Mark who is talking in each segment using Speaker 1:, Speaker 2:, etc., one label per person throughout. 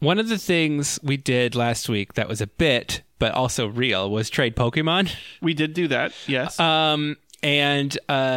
Speaker 1: one of the things we did last week that was a bit, but also real, was trade Pokemon.
Speaker 2: We did do that, yes.
Speaker 1: And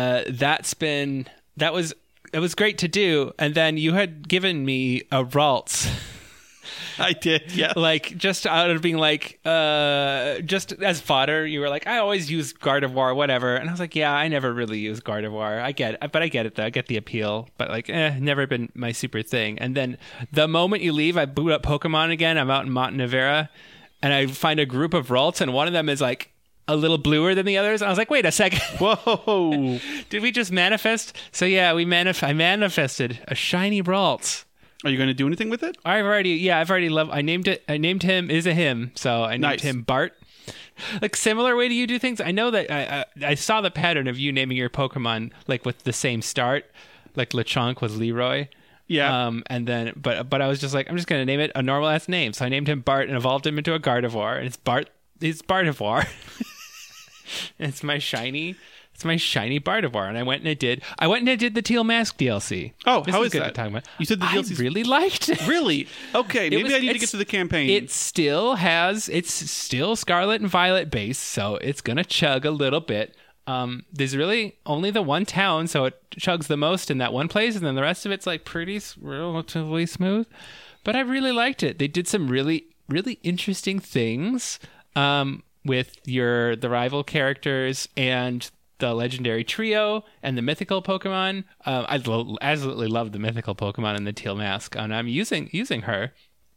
Speaker 1: it was great to do. And then you had given me a Ralts.
Speaker 2: I did, yeah.
Speaker 1: Like, just out of being like, just as fodder, you were like, I always use Gardevoir, whatever. And I was like, yeah, I never really use Gardevoir. I get it, though. I get the appeal. But like, never been my super thing. And then the moment you leave, I boot up Pokemon again. I'm out in Montenevera, and I find a group of Ralts, and one of them is like a little bluer than the others. I was like, wait a second.
Speaker 2: Whoa.
Speaker 1: Did we just manifest? So yeah, I manifested a shiny Ralts.
Speaker 2: Are you going to do anything with it?
Speaker 1: I named him is a him. So I named him Bart. Like, similar way to you do things. I know that I saw the pattern of you naming your Pokemon like with the same start, like Lechonk was Leroy.
Speaker 2: Yeah.
Speaker 1: And then, but I was just like, I'm just going to name it a normal ass name. So I named him Bart and evolved him into a Gardevoir. And it's Bardevoir. It's my shiny Bardevoir, and I went and I did the Teal Mask DLC.
Speaker 2: Oh,
Speaker 1: this
Speaker 2: how
Speaker 1: is
Speaker 2: is
Speaker 1: good
Speaker 2: that?
Speaker 1: to talk about.
Speaker 2: You said the DLC.
Speaker 1: I really liked it.
Speaker 2: Really? Okay, maybe I need to get to the campaign.
Speaker 1: It's still Scarlet and Violet base, so it's gonna chug a little bit. There's really only the one town, so it chugs the most in that one place, and then the rest of it's like pretty relatively smooth. But I really liked it. They did some really, really interesting things with the rival characters and the legendary trio and the mythical Pokemon. I absolutely love the mythical Pokemon in the Teal Mask, and I'm using her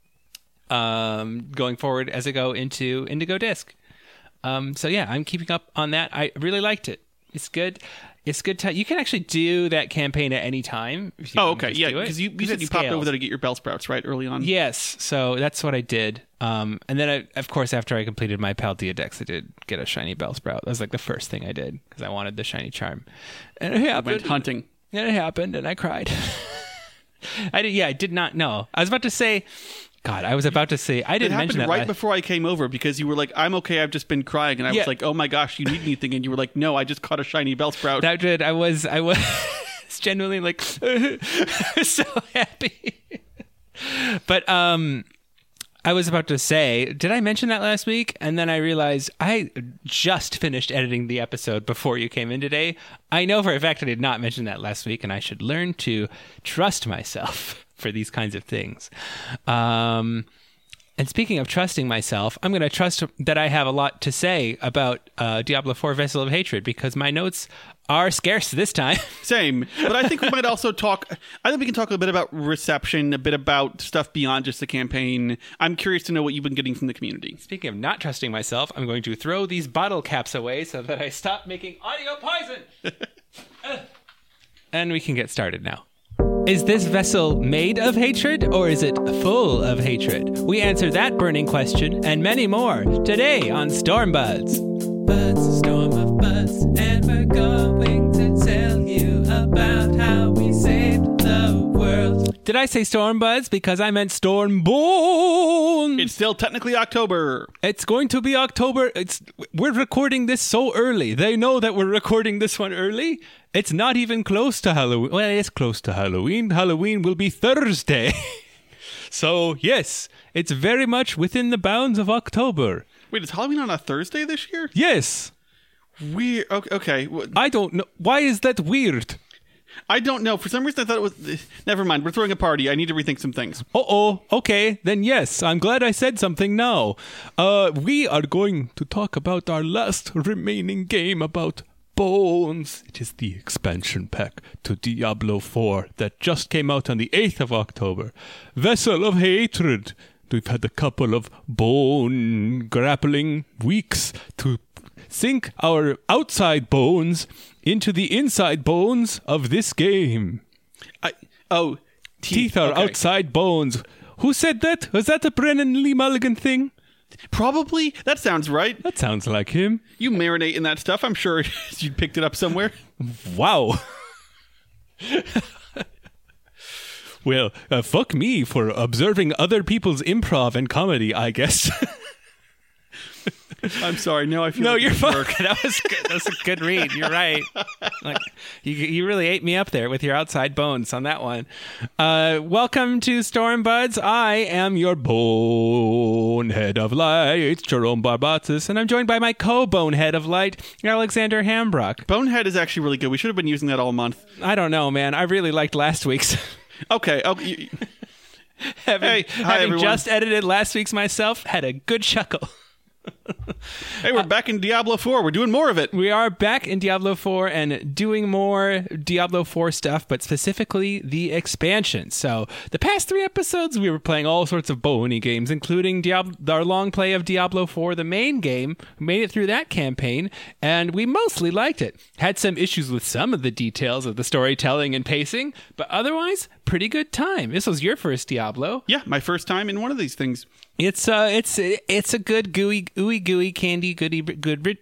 Speaker 1: going forward as I go into Indigo Disc. So yeah, I'm keeping up on that. I really liked it. It's good. It's good to... You can actually do that campaign at any time.
Speaker 2: Oh, okay. Yeah, because you said you popped over there to get your Bellsprouts, right, early on?
Speaker 1: Yes, so that's what I did. And then, of course, after I completed my Paldea Dex, I did get a shiny Bellsprout. That was like the first thing I did, because I wanted the shiny charm. And it happened.
Speaker 2: Went hunting.
Speaker 1: And it happened, and I cried. I did not know. I was about to say... God, I didn't mention that.
Speaker 2: Right before I came over, because you were like, I'm okay, I've just been crying. And I was like, oh my gosh, you need anything? And you were like, no, I just caught a shiny Bellsprout.
Speaker 1: That did. I was genuinely like, so happy. But I was about to say, did I mention that last week? And then I realized I just finished editing the episode before you came in today. I know for a fact I did not mention that last week, and I should learn to trust myself for these kinds of things. And speaking of trusting myself, I'm going to trust that I have a lot to say about Diablo 4 Vessel of Hatred, because my notes are scarce this time.
Speaker 2: Same. But I think we might also I think we can talk a bit about reception, a bit about stuff beyond just the campaign. I'm curious to know what you've been getting from the community.
Speaker 1: Speaking of not trusting myself, I'm going to throw these bottle caps away so that I stop making audio poison. And we can get started now. Is this vessel made of hatred, or is it full of hatred? We answer that burning question and many more today on Storm Buds. Buds, a storm of buds, and we're going to tell you about how we saved the world. Did I say Storm Buds? Because I meant Storm Bones.
Speaker 2: It's still technically October.
Speaker 1: It's going to be October. We're recording this so early. They know that we're recording this one early. It's not even close to Halloween. Well, it's close to Halloween. Halloween will be Thursday. So, yes, it's very much within the bounds of October.
Speaker 2: Wait, is Halloween on a Thursday this year?
Speaker 1: Yes.
Speaker 2: Weird. Okay.
Speaker 1: I don't know. Why is that weird?
Speaker 2: I don't know. For some reason, I thought it was... Never mind. We're throwing a party. I need to rethink some things.
Speaker 1: Uh-oh. Okay. Then yes, I'm glad I said something now. We are going to talk about our last remaining game about Bones. It is the expansion pack to Diablo 4 that just came out on the 8th of October. Vessel of Hatred. We've had a couple of bone grappling weeks to sink our outside bones into the inside bones of this game. Teeth are outside bones. Who said that? Was that a Brennan Lee Mulligan thing?
Speaker 2: Probably. That sounds right.
Speaker 1: That sounds like him.
Speaker 2: You marinate in that stuff. I'm sure you picked it up somewhere.
Speaker 1: Wow. Well, fuck me for observing other people's improv and comedy, I guess.
Speaker 2: I'm sorry. No, I feel
Speaker 1: No,
Speaker 2: like
Speaker 1: you're
Speaker 2: it's
Speaker 1: fine.
Speaker 2: work.
Speaker 1: That was good. That was a good read. You're right. Like you really ate me up there with your outside bones on that one. Welcome to Storm Buds. I am your bonehead of light, Jerome Barbatus, and I'm joined by my co-bonehead of light, Alexander Hambrock.
Speaker 2: Bonehead is actually really good. We should have been using that all month.
Speaker 1: I don't know, man. I really liked last week's.
Speaker 2: Okay.
Speaker 1: Having
Speaker 2: everyone.
Speaker 1: just edited last week's myself, had a good chuckle.
Speaker 2: Hey, we're back in Diablo 4. We're doing more of it.
Speaker 1: We are back in Diablo 4 and doing more Diablo 4 stuff, but specifically the expansion. So the past 3 episodes, we were playing all sorts of bony games, including our long play of Diablo 4, the main game. We made it through that campaign, and we mostly liked it. Had some issues with some of the details of the storytelling and pacing, but otherwise, pretty good time. This was your first Diablo.
Speaker 2: Yeah, my first time in one of these things.
Speaker 1: It's a good gooey candy good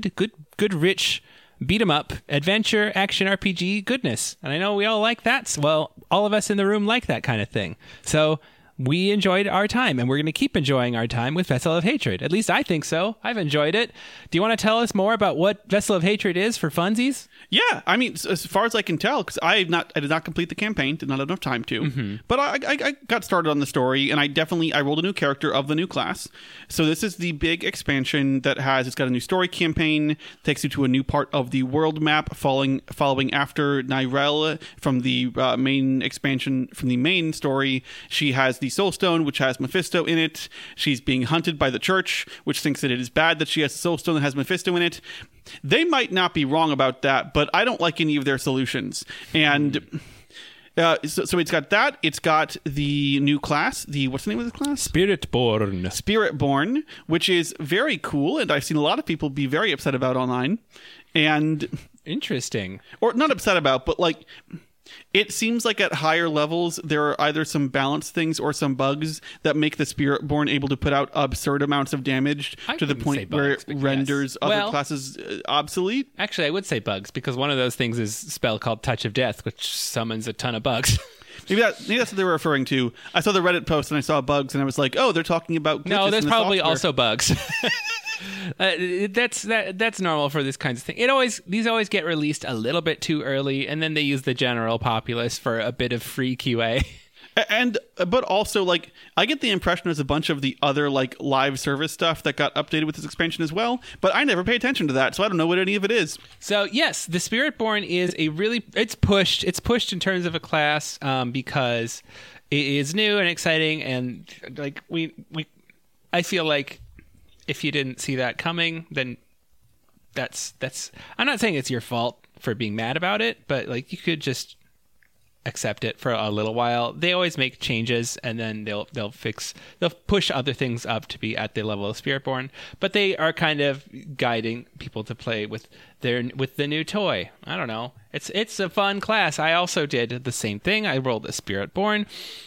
Speaker 1: rich beat 'em up adventure action RPG goodness, and I know we all like that. Well, all of us in the room like that kind of thing. So we enjoyed our time, and we're going to keep enjoying our time with Vessel of Hatred. At least I think so. I've enjoyed it. Do you want to tell us more about what Vessel of Hatred is for funsies?
Speaker 2: Yeah, I mean, as far as I can tell, because I did not complete the campaign, did not have enough time to. But I got started on the story, and I rolled a new character of the new class. So this is the big expansion that it's got a new story campaign, takes you to a new part of the world map, following after Nyrelle from the main expansion, from the main story. She has the Soul Stone, which has Mephisto in it. She's being hunted by the Church, which thinks that it is bad that she has a Soul Stone that has Mephisto in it. They might not be wrong about that, but I don't like any of their solutions. And so it's got that. It's got the new class. What's the name of the class? Spiritborn, which is very cool, and I've seen a lot of people be very upset about online. And
Speaker 1: Interesting.
Speaker 2: or not upset about, but like, it seems like at higher levels there are either some balance things or some bugs that make the Spiritborn able to put out absurd amounts of damage to the point where it renders other classes obsolete.
Speaker 1: Actually, I would say bugs, because one of those things is a spell called Touch of Death, which summons a ton of bugs.
Speaker 2: Maybe that's what they were referring to. I saw the Reddit post and I saw bugs and I was like, oh, they're talking about glitches.
Speaker 1: No, there's
Speaker 2: in the
Speaker 1: probably
Speaker 2: software.
Speaker 1: also bugs. That's normal for this kinds of thing. These always get released a little bit too early, and then they use the general populace for a bit of free QA.
Speaker 2: But also, like, I get the impression there's a bunch of the other, like, live service stuff that got updated with this expansion as well, but I never pay attention to that, so I don't know what any of it is.
Speaker 1: So, yes, the Spiritborn is it's pushed in terms of a class, because it is new and exciting, and, like, I feel like if you didn't see that coming, then that's I'm not saying it's your fault for being mad about it, but, like, you could just accept it for a little while. They always make changes, and then they'll push other things up to be at the level of Spiritborn, but they are kind of guiding people to play with the new toy. I don't know. It's a fun class. I also did the same thing. I rolled a Spiritborn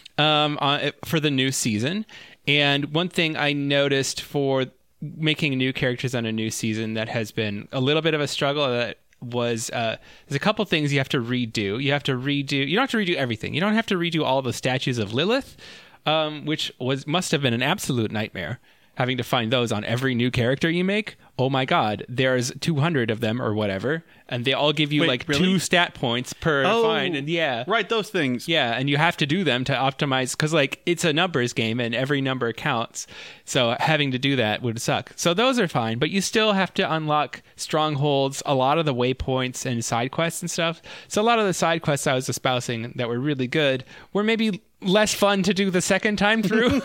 Speaker 1: for the new season, and one thing I noticed for making new characters on a new season that has been a little bit of a struggle that was there's a couple things you have to redo. You don't have to redo everything. You don't have to redo all the statues of Lilith, which must have been an absolute nightmare, having to find those on every new character you make. Oh my god, there's 200 of them or whatever, and they all give you really? 2 stat points per find. And yeah,
Speaker 2: right, those things.
Speaker 1: Yeah, and you have to do them to optimize, because like it's a numbers game and every number counts. So having to do that would suck. So those are fine, but you still have to unlock strongholds, a lot of the waypoints and side quests and stuff. So a lot of the side quests I was espousing that were really good were maybe less fun to do the second time through.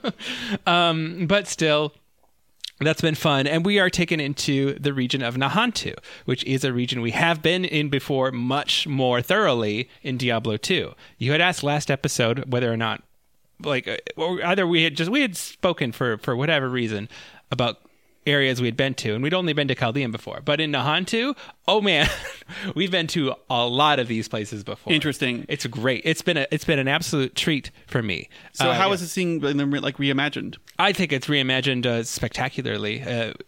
Speaker 1: But still, that's been fun, and we are taken into the region of Nahantu, which is a region we have been in before much more thoroughly in Diablo 2. You had asked last episode whether or not, like, either we had spoken for whatever reason about areas we had been to, and we'd only been to Chaldean before. But in Nahantu, oh man, we've been to a lot of these places before.
Speaker 2: Interesting.
Speaker 1: It's great. It's been an absolute treat for me.
Speaker 2: So how is it seeing like reimagined?
Speaker 1: I think it's reimagined spectacularly.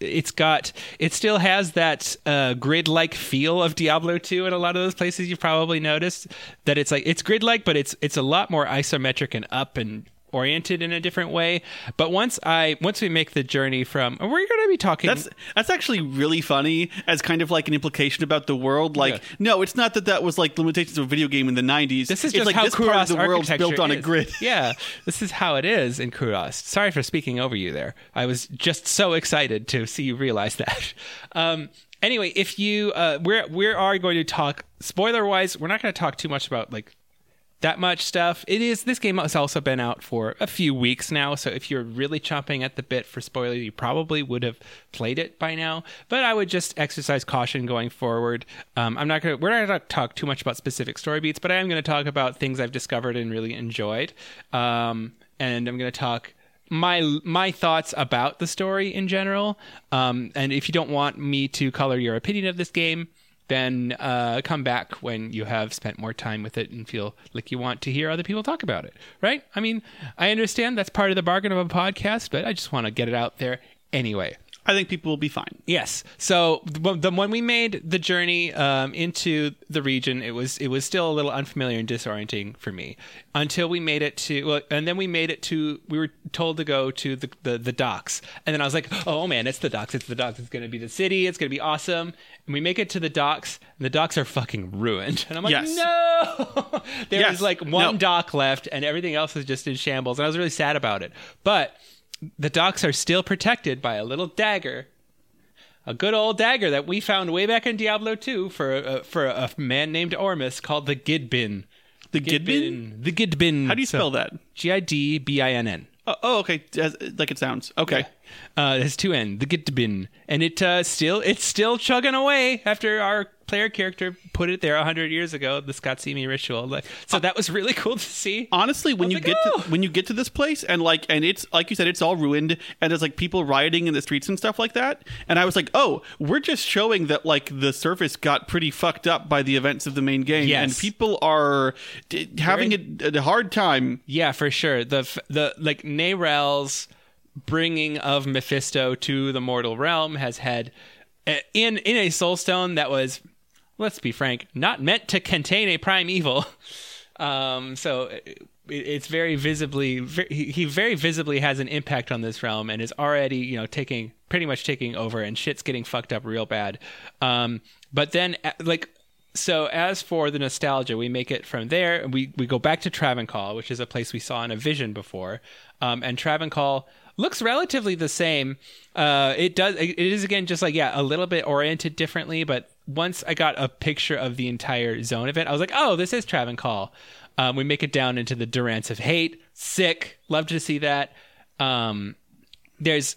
Speaker 1: It still has that grid-like feel of Diablo 2 in a lot of those places. You've probably noticed that it's grid-like, but it's a lot more isometric and up and oriented in a different way. But once we make the journey from, we're going to be talking.
Speaker 2: That's actually really funny as kind of like an implication about the world. Like, no, it's not that was like limitations of a video game in the 90s.
Speaker 1: This is
Speaker 2: it's
Speaker 1: just
Speaker 2: like
Speaker 1: how
Speaker 2: this part of the
Speaker 1: Kuros
Speaker 2: world's built on a grid.
Speaker 1: Yeah, this is how it is in Kuros. Sorry for speaking over you there. I was just so excited to see you realize that. Anyway, if you, we are going to talk spoiler wise. We're not going to talk too much about like that much stuff. This game has also been out for a few weeks now, so if you're really chomping at the bit for spoilers, you probably would have played it by now. But I would just exercise caution going forward. We're not going to talk too much about specific story beats, but I am going to talk about things I've discovered and really enjoyed. And I'm going to talk my thoughts about the story in general. And if you don't want me to color your opinion of this game, then come back when you have spent more time with it and feel like you want to hear other people talk about it, right? I mean, I understand that's part of the bargain of a podcast, but I just want to get it out there anyway.
Speaker 2: I think people will be fine.
Speaker 1: Yes. So when we made the journey into the region, it was still a little unfamiliar and disorienting for me until we made it to, and then we were told to go to the docks. And then I was like, oh man, it's the docks. It's going to be the city. It's going to be awesome. And we make it to the docks, and the docks are fucking ruined. And I'm like, no! There's like one dock left, and everything else is just in shambles. And I was really sad about it. But the docks are still protected by a little dagger, a good old dagger that we found way back in Diablo 2 for a man named Ormus called the Gidbin.
Speaker 2: The Gidbin?
Speaker 1: The Gidbin.
Speaker 2: How do you spell that?
Speaker 1: Gidbinn.
Speaker 2: Oh, okay. Like it sounds. Okay.
Speaker 1: Yeah. It has two N. The Gidbin, and it's still chugging away after our player character put it there 100 years ago. The Skotsimi ritual. So that was really cool to see.
Speaker 2: Honestly, when you get to this place and it's like you said, it's all ruined and there's like people rioting in the streets and stuff like that. And I was like, oh, we're just showing that like the surface got pretty fucked up by the events of the main game, and people are having a hard time.
Speaker 1: Yeah, for sure. The like Neyrel's bringing of Mephisto to the mortal realm has had in a soulstone that was, let's be frank, not meant to contain a prime evil. So it's very visibly, he very visibly has an impact on this realm and is already, pretty much taking over, and shit's getting fucked up real bad. But then so as for the nostalgia, we make it from there. We go back to Travancore, which is a place we saw in a vision before. And Travancore looks relatively the same. It is again just like a little bit oriented differently, but once I got a picture of the entire zone of it, I was like, oh, this is Travancore. We make it down into the Durance of Hate. Sick. Love to see that. There's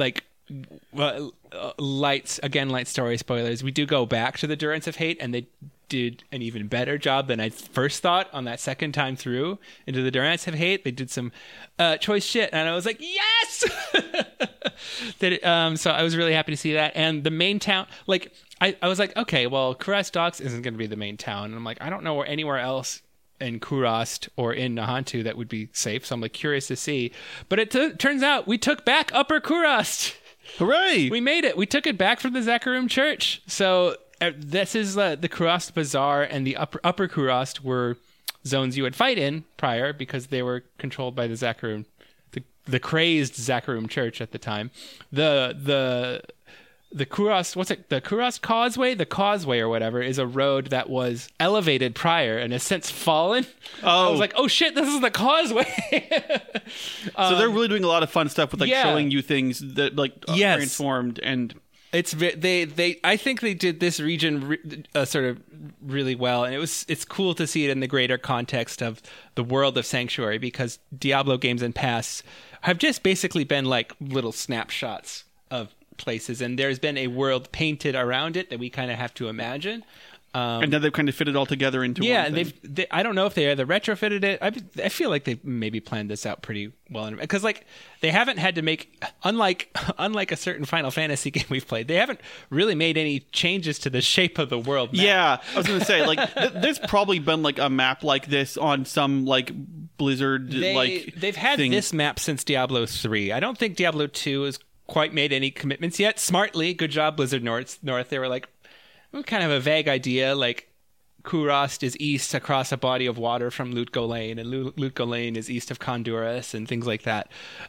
Speaker 1: light story spoilers. We do go back to the Durance of Hate, and they did an even better job than I first thought on that second time through into the Durance of Hate. They did some choice shit, and I was like, yes! So I was really happy to see that. And the main town, I was like, okay, well, Kurast Docks isn't going to be the main town. And I'm like, I don't know anywhere else in Kurast or in Nahantu that would be safe. So I'm curious to see. But it turns out we took back Upper Kurast.
Speaker 2: Hooray!
Speaker 1: We made it. We took it back from the Zakarum Church. So this is the Kurast Bazaar, and the upper Kurast were zones you would fight in prior because they were controlled by the Zakarum, the crazed Zakarum Church at the time. The Kurast, the Kurast Causeway or whatever, is a road that was elevated prior and has since fallen. I was like, oh shit, this is the Causeway.
Speaker 2: So they're really doing a lot of fun stuff with showing you things that transformed, and
Speaker 1: I think they did this region sort of really well, and it's cool to see it in the greater context of the world of Sanctuary, because Diablo games in past have just basically been like little snapshots of places, and there's been a world painted around it that we kind of have to imagine.
Speaker 2: And then they've kind of fit it all together into one thing.
Speaker 1: And I don't know if they either retrofitted it. I feel like they maybe planned this out pretty well, because they haven't had to make, unlike a certain Final Fantasy game we've played, they haven't really made any changes to the shape of the world map.
Speaker 2: Yeah, I was going to say there's probably been a map like this on some Blizzard
Speaker 1: they've had
Speaker 2: thing.
Speaker 1: This map since Diablo 3. I don't think Diablo 2 has quite made any commitments yet. Smartly, good job Blizzard North. They were like, kind of a vague idea, Kurast is east across a body of water from Lutko Lane, and Lutko Lane is east of Honduras, and things like that.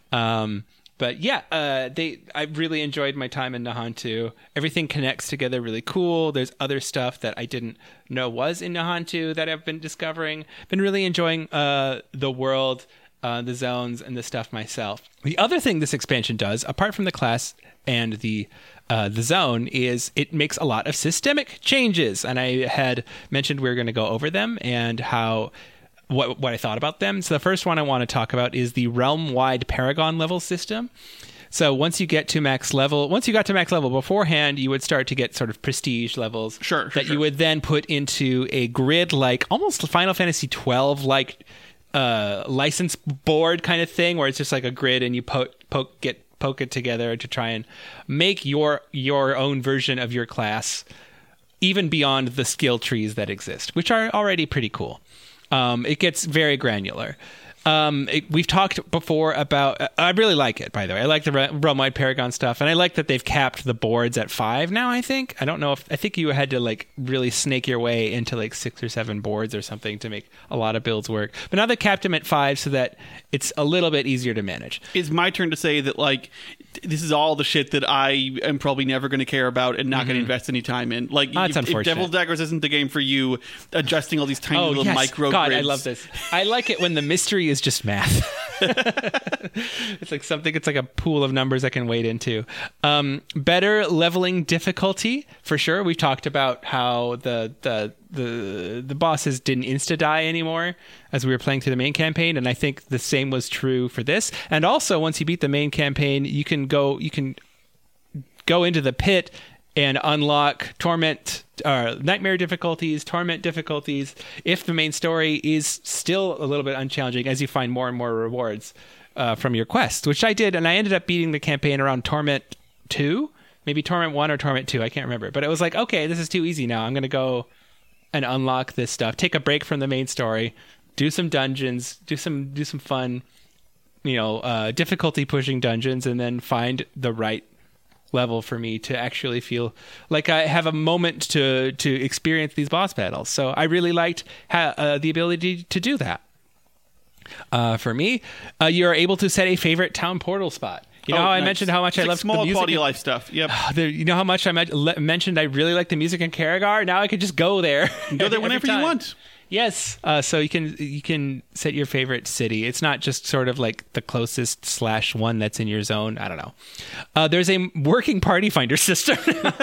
Speaker 1: But yeah, I really enjoyed my time in Nahontu. Everything connects together really cool. There's other stuff that I didn't know was in Nahontu that I've been discovering. Been really enjoying the world, the zones, and the stuff myself. The other thing this expansion does, apart from the class and the zone, is it makes a lot of systemic changes. And I had mentioned we were going to go over them and how... What I thought about them. So the first one I want to talk about is the realm-wide Paragon level system. So once you got to max level beforehand, you would start to get sort of prestige levels that you would then put into a grid like almost Final Fantasy 12 like license board kind of thing, where it's just like a grid and you poke it together to try and make your own version of your class, even beyond the skill trees that exist, which are already pretty cool. It gets very granular. We've talked before about... I really like it, by the way. I like the realm-wide Paragon stuff, and I like that they've capped the boards at 5 now, I think. I think you had to like really snake your way into like 6 or 7 boards or something to make a lot of builds work. But now they capped them at 5 so that it's a little bit easier to manage.
Speaker 2: It's my turn to say that like this is all the shit that I am probably never going to care about and not going to invest any time in. Like, if Devil's Daggers isn't the game for you, adjusting all these tiny little micro
Speaker 1: God,
Speaker 2: grids.
Speaker 1: I love this. I like it when the mystery is just math. It's like something. It's like a pool of numbers I can wade into. Better leveling difficulty for sure. We've talked about how the bosses didn't insta die anymore as we were playing through the main campaign, and I think the same was true for this. And also, once you beat the main campaign, you can go into the pit and unlock nightmare difficulties, torment difficulties, if the main story is still a little bit unchallenging as you find more and more rewards from your quests, which I did, and I ended up beating the campaign around Torment 2, maybe Torment 1 or Torment 2, I can't remember. But it was like, okay, this is too easy now. I'm going to go and unlock this stuff, take a break from the main story, do some dungeons, do some fun, difficulty pushing dungeons, and then find the right level for me to actually feel like I have a moment to experience these boss battles. So I really liked the ability to do that. For me, you're able to set a favorite town portal spot. I mentioned how much I love
Speaker 2: small
Speaker 1: the music
Speaker 2: quality of life stuff. Yep.
Speaker 1: You know how much I mentioned I really like the music in Karagar? Now I could just go there.
Speaker 2: Go there whenever you want.
Speaker 1: Yes. So you can set your favorite city. It's not just sort of like the closest / one that's in your zone. I don't know. There's a working party finder system.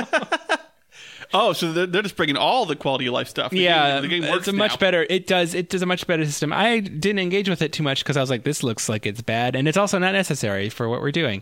Speaker 2: Oh, so they're just bringing all the quality of life stuff. The game works
Speaker 1: it's much better. It does a much better system. I didn't engage with it too much because I was like, this looks like it's bad, and it's also not necessary for what we're doing.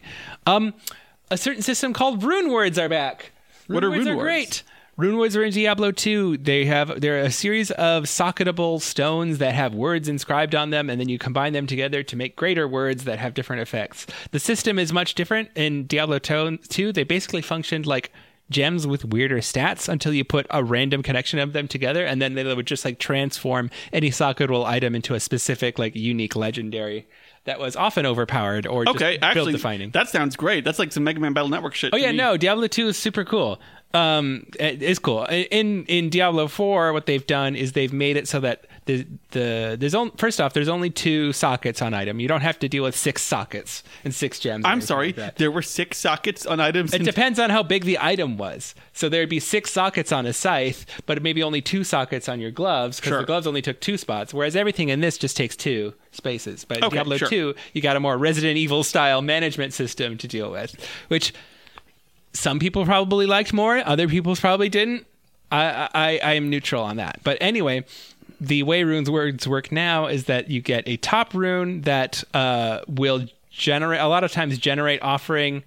Speaker 1: A certain system called Rune Words are back.
Speaker 2: What are Rune Words?
Speaker 1: Great. Rune Words are in Diablo 2. They're a series of socketable stones that have words inscribed on them, and then you combine them together to make greater words that have different effects. The system is much different in Diablo 2. They basically functioned like gems with weirder stats until you put a random connection of them together, and then they would just like transform any socketable item into a specific like unique legendary that was often overpowered or just build defining.
Speaker 2: That sounds great. That's like some Mega Man Battle Network shit.
Speaker 1: Oh yeah, no, Diablo 2 is super cool. It's cool. In Diablo 4, what they've done is they've made it so that there's only 2 sockets on item. You don't have to deal with 6 sockets and 6 gems.
Speaker 2: I'm sorry, there were 6 sockets on items.
Speaker 1: It depends on how big the item was. So there'd be 6 sockets on a scythe, but maybe only 2 sockets on your gloves because the gloves only took 2 spots, whereas everything in this just takes 2 spaces. But in Diablo 2, you got a more Resident Evil style management system to deal with, which some people probably liked more, other people probably didn't. I am neutral on that. But anyway, the way Rune's Words work now is that you get a top rune that will generate offering.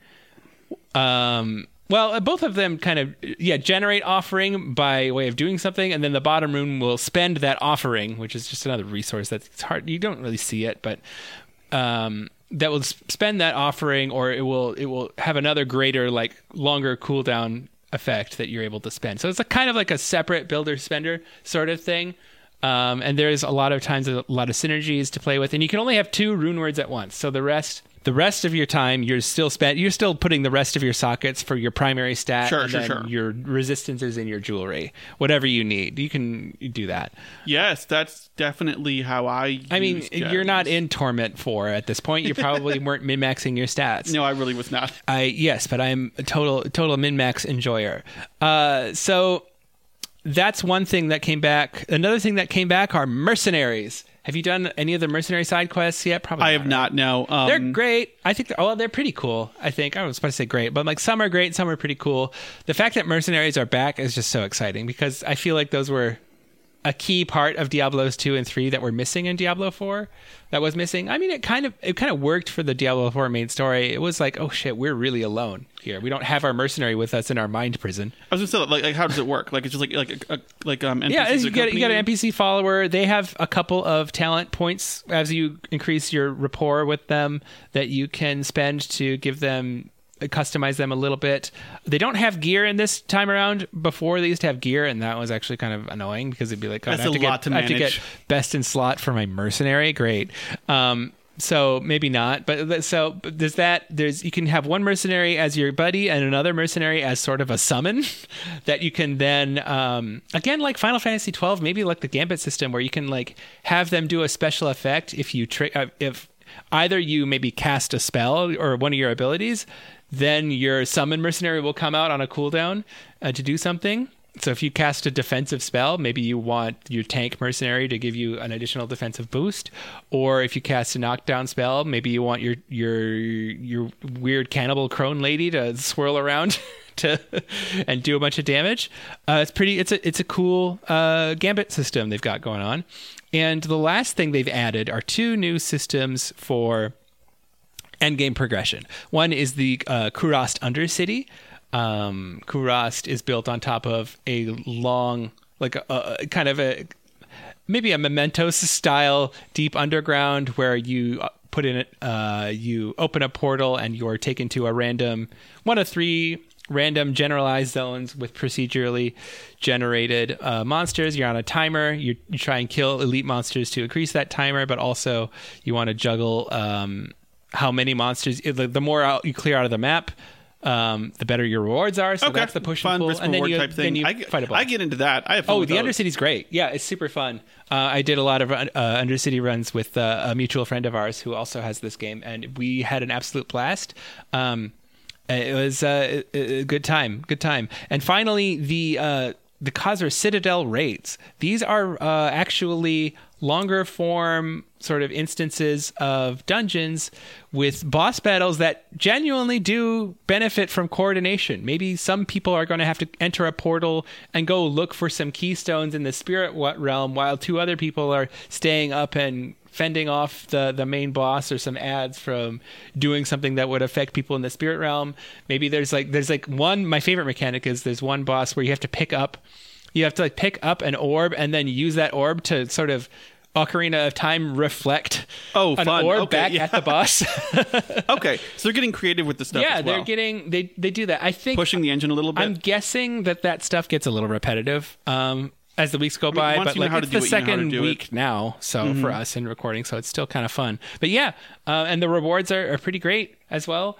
Speaker 1: Both of them kind of generate offering by way of doing something, and then the bottom rune will spend that offering, which is just another resource that's hard. You don't really see it, but that will spend that offering, or it will have another greater, like longer cooldown effect that you're able to spend. So it's a kind of like a separate builder spender sort of thing. And there's a lot of times a lot of synergies to play with, and you can only have 2 rune words at once. So the rest the rest of your time you're still putting the rest of your sockets for your primary stat, and your resistances in your jewelry, whatever you need. You can do that.
Speaker 2: Yes, that's definitely how I
Speaker 1: mean,
Speaker 2: gems.
Speaker 1: you're not in Torment 4 at this point. You probably weren't min-maxing your stats.
Speaker 2: No, I really was not.
Speaker 1: Yes, but I'm a total min-max enjoyer. So that's one thing that came back. Another thing that came back are mercenaries. Have you done any of the mercenary side quests yet? Probably.
Speaker 2: I have not. No,
Speaker 1: they're great. I think they're pretty cool. I think I was supposed to say great, but like some are great, some are pretty cool. The fact that mercenaries are back is just so exciting because I feel like those were a key part of Diablos 2 and 3 that were missing in Diablo 4. That was missing. I mean, it kind of worked for the Diablo 4 main story. It was like, oh shit, we're really alone here. We don't have our mercenary with us in our mind prison.
Speaker 2: I was gonna say, like how does it work? Like it's just like NPCs
Speaker 1: yeah, you get an NPC follower. They have a couple of talent points as you increase your rapport with them that you can spend to give them. Customize them a little bit. They don't have gear in this time around. Before they used to have gear, and that was actually kind of annoying because it'd be like,
Speaker 2: that's a lot to manage.
Speaker 1: I have to get best in slot for my mercenary. Great. So maybe not, but so there's that. You can have one mercenary as your buddy and another mercenary as sort of a summon that you can then again, like Final Fantasy 12, maybe like the Gambit system where you can like have them do a special effect if you if either you maybe cast a spell or one of your abilities. Then your summon mercenary will come out on a cooldown to do something. So if you cast a defensive spell, maybe you want your tank mercenary to give you an additional defensive boost. Or if you cast a knockdown spell, maybe you want your weird cannibal crone lady to swirl around and do a bunch of damage. It's a cool Gambit system they've got going on. And the last thing they've added are 2 new systems for endgame progression. One is the Kurast Undercity. Kurast is built on top of a long, like a kind of a maybe a Mementos style deep underground where you put in you open a portal and you're taken to a random one of 3 random generalized zones with procedurally generated monsters. You're on a timer. You try and kill elite monsters to increase that timer, but also you want to juggle how many monsters. The more you clear out of the map, the better your rewards are. So that's the push and pull.
Speaker 2: And then you
Speaker 1: fight a boss.
Speaker 2: I get into that. I have fun with
Speaker 1: the Undercity's great. Yeah, it's super fun. I did a lot of Undercity runs with a mutual friend of ours who also has this game, and we had an absolute blast. It was a good time. And finally, the Khazra Citadel raids. These are actually longer form sort of instances of dungeons with boss battles that genuinely do benefit from coordination. Maybe some people are going to have to enter a portal and go look for some keystones in the spirit realm while 2 other people are staying up and fending off the main boss or some ads from doing something that would affect people in the spirit realm. Maybe there's like one, my favorite mechanic is there's one boss where you have to pick up an orb and then use that orb to sort of Ocarina of Time reflect an orb back at the boss.
Speaker 2: Okay, so they're getting creative with the stuff.
Speaker 1: Yeah,
Speaker 2: as well.
Speaker 1: they're getting they do that. I think
Speaker 2: pushing the engine a little bit.
Speaker 1: I'm guessing that stuff gets a little repetitive as the weeks go by. But like it's the second week now, so for us in recording, so it's still kind of fun. But yeah, and the rewards are pretty great as well.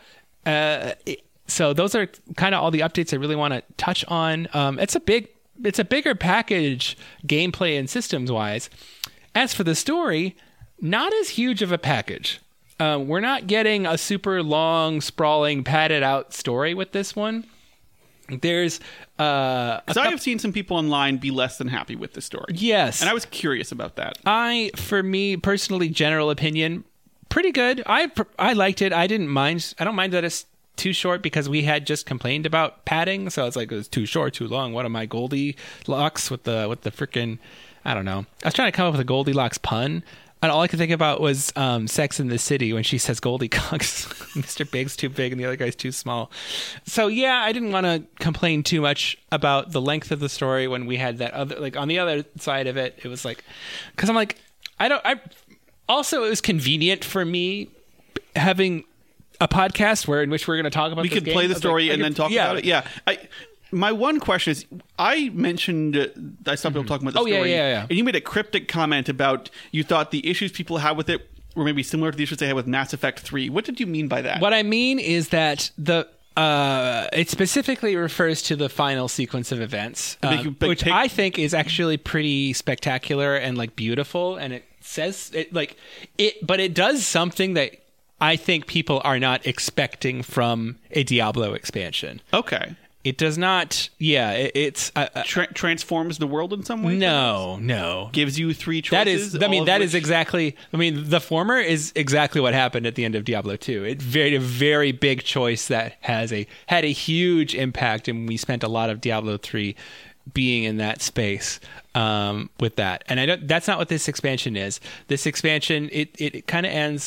Speaker 1: So those are kind of all the updates I really want to touch on. It's a bigger package, gameplay and systems wise. As for the story, not as huge of a package. We're not getting a super long, sprawling, padded out story with this one. There's
Speaker 2: because I have seen some people online be less than happy with the story.
Speaker 1: Yes,
Speaker 2: and I was curious about that.
Speaker 1: For me personally, general opinion, pretty good. I liked it. I didn't mind. I don't mind that it's too short because we had just complained about padding, so it's like it was too short, too long. What am I, Goldilocks with the freaking? I don't know. I was trying to come up with a Goldilocks pun, and all I could think about was Sex in the City when she says Goldilocks. Mr. Big's too big and the other guy's too small. So yeah, I didn't want to complain too much about the length of the story when we had that other, like on the other side of it, it was like, because I'm like, also it was convenient for me having a podcast in which we're going to talk about.
Speaker 2: We could play the story and then talk about it. Yeah. My one question is, I mentioned I stopped people talking about the story,
Speaker 1: yeah.
Speaker 2: and you made a cryptic comment about you thought the issues people had with it were maybe similar to the issues they had with Mass Effect 3. What did you mean by that?
Speaker 1: What I mean is that it specifically refers to the final sequence of events, which I think is actually pretty spectacular and like beautiful, and it says but it does something that I think people are not expecting from a Diablo expansion.
Speaker 2: Okay.
Speaker 1: It does not. Yeah, it's
Speaker 2: transforms the world in some way.
Speaker 1: No.
Speaker 2: Gives you 3 choices.
Speaker 1: That is exactly. I mean, the former is exactly what happened at the end of Diablo 2. It's a very big choice that had a huge impact, and we spent a lot of Diablo 3 being in that space with that. And that's not what this expansion is. This expansion, it kind of ends.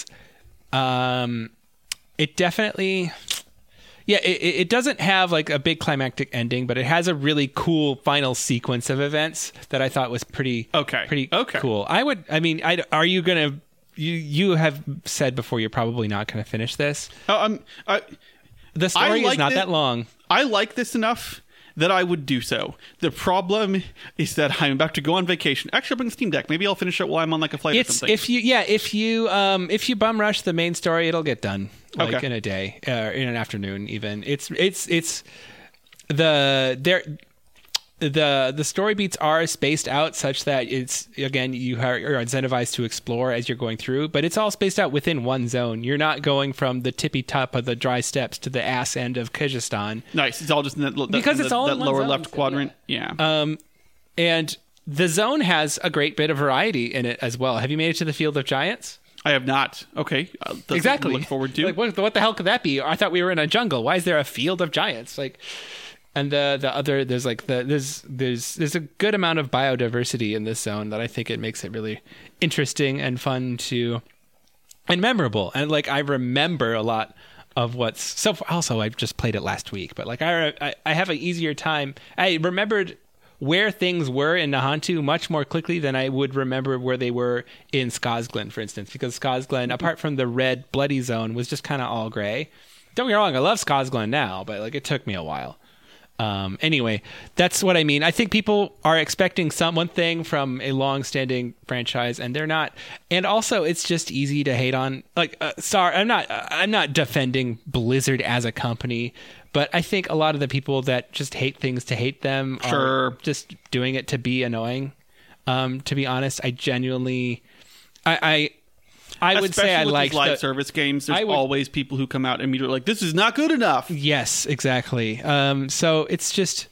Speaker 1: It definitely. Yeah, it doesn't have like a big climactic ending, but it has a really cool final sequence of events that I thought was pretty cool. Are you gonna? You have said before you're probably not gonna finish this. The story is not that long.
Speaker 2: I like this enough that I would do so. The problem is that I'm about to go on vacation. Actually, I'll bring Steam Deck. Maybe I'll finish it while I'm on like a flight or something. If
Speaker 1: you bum rush the main story, it'll get done in a day, in an afternoon even. The story beats are spaced out such that it's, again, you're incentivized to explore as you're going through, but it's all spaced out within one zone. You're not going from the tippy top of the dry steppes to the ass end of Kyrgyzstan.
Speaker 2: Nice. It's all just in that
Speaker 1: lower
Speaker 2: left quadrant. Yeah.
Speaker 1: And the zone has a great bit of variety in it as well. Have you made it to the Field of Giants?
Speaker 2: I have not. Okay.
Speaker 1: Exactly.
Speaker 2: Look forward to.
Speaker 1: Like, what the hell could that be? I thought we were in a jungle. Why is there a Field of Giants? Like, and there's a good amount of biodiversity in this zone that I think it makes it really interesting and fun and memorable. And like, I remember a lot of also I just played it last week, but like I have an easier time. I remembered where things were in Nahantu much more quickly than I would remember where they were in Skosglen, for instance, because Skosglen, apart from the red bloody zone, was just kind of all gray. Don't get me wrong, I love Skosglen now, but like it took me a while. Anyway, that's what I mean. I think people are expecting one thing from a long-standing franchise, and they're not. And also, it's just easy to hate on. Like, sorry, I'm not defending Blizzard as a company, but I think a lot of the people that just hate things to hate them are just doing it to be annoying. To be honest, I genuinely, I would say I like
Speaker 2: live service games. There's always people who come out and immediately like, this is not good enough.
Speaker 1: Yes, exactly. So it's just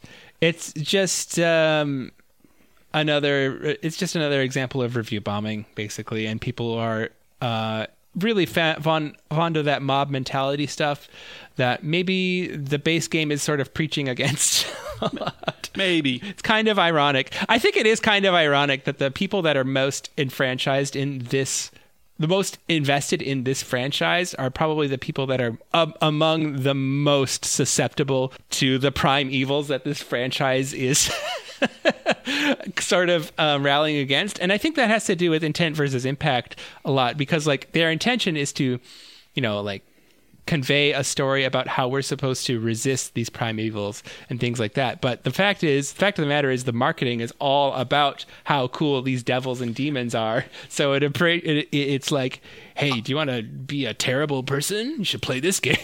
Speaker 1: another example of review bombing, basically, and people are really fond of that mob mentality stuff that maybe the base game is sort of preaching against a lot.
Speaker 2: Maybe.
Speaker 1: It's kind of ironic. I think it is kind of ironic that the people that are most enfranchised in this, the most invested in this franchise, are probably the people that are among the most susceptible to the prime evils that this franchise is sort of rallying against. And I think that has to do with intent versus impact a lot, because like their intention is to, like convey a story about how we're supposed to resist these prime evils and things like that. But the fact of the matter is the marketing is all about how cool these devils and demons are. So it's like, hey, do you want to be a terrible person? You should play this game.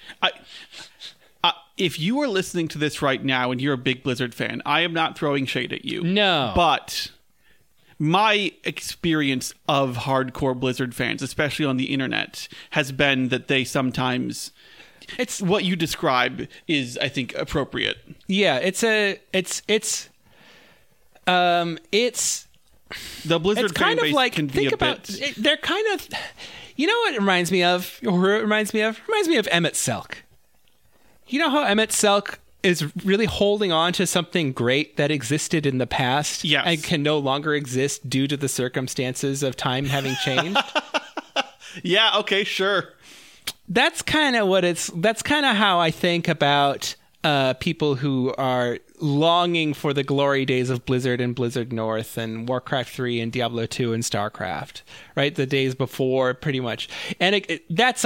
Speaker 2: If you are listening to this right now and you're a big Blizzard fan, I am not throwing shade at you.
Speaker 1: No.
Speaker 2: But my experience of hardcore Blizzard fans, especially on the internet, has been that they sometimes, it's what you describe is, I think, appropriate.
Speaker 1: Yeah, it's the
Speaker 2: Blizzard fan base
Speaker 1: like,
Speaker 2: can be a bit.
Speaker 1: They're kind of, you know what it reminds me of? Or who it reminds me of? It reminds me of Emmett Selk. You know how Emmett Selk is really holding on to something great that existed in the past,
Speaker 2: yes,
Speaker 1: and can no longer exist due to the circumstances of time having changed?
Speaker 2: Yeah, okay, sure.
Speaker 1: That's kind of how I think about people who are longing for the glory days of Blizzard and Blizzard North and Warcraft 3 and Diablo 2 and StarCraft, right? The days before, pretty much. And that's a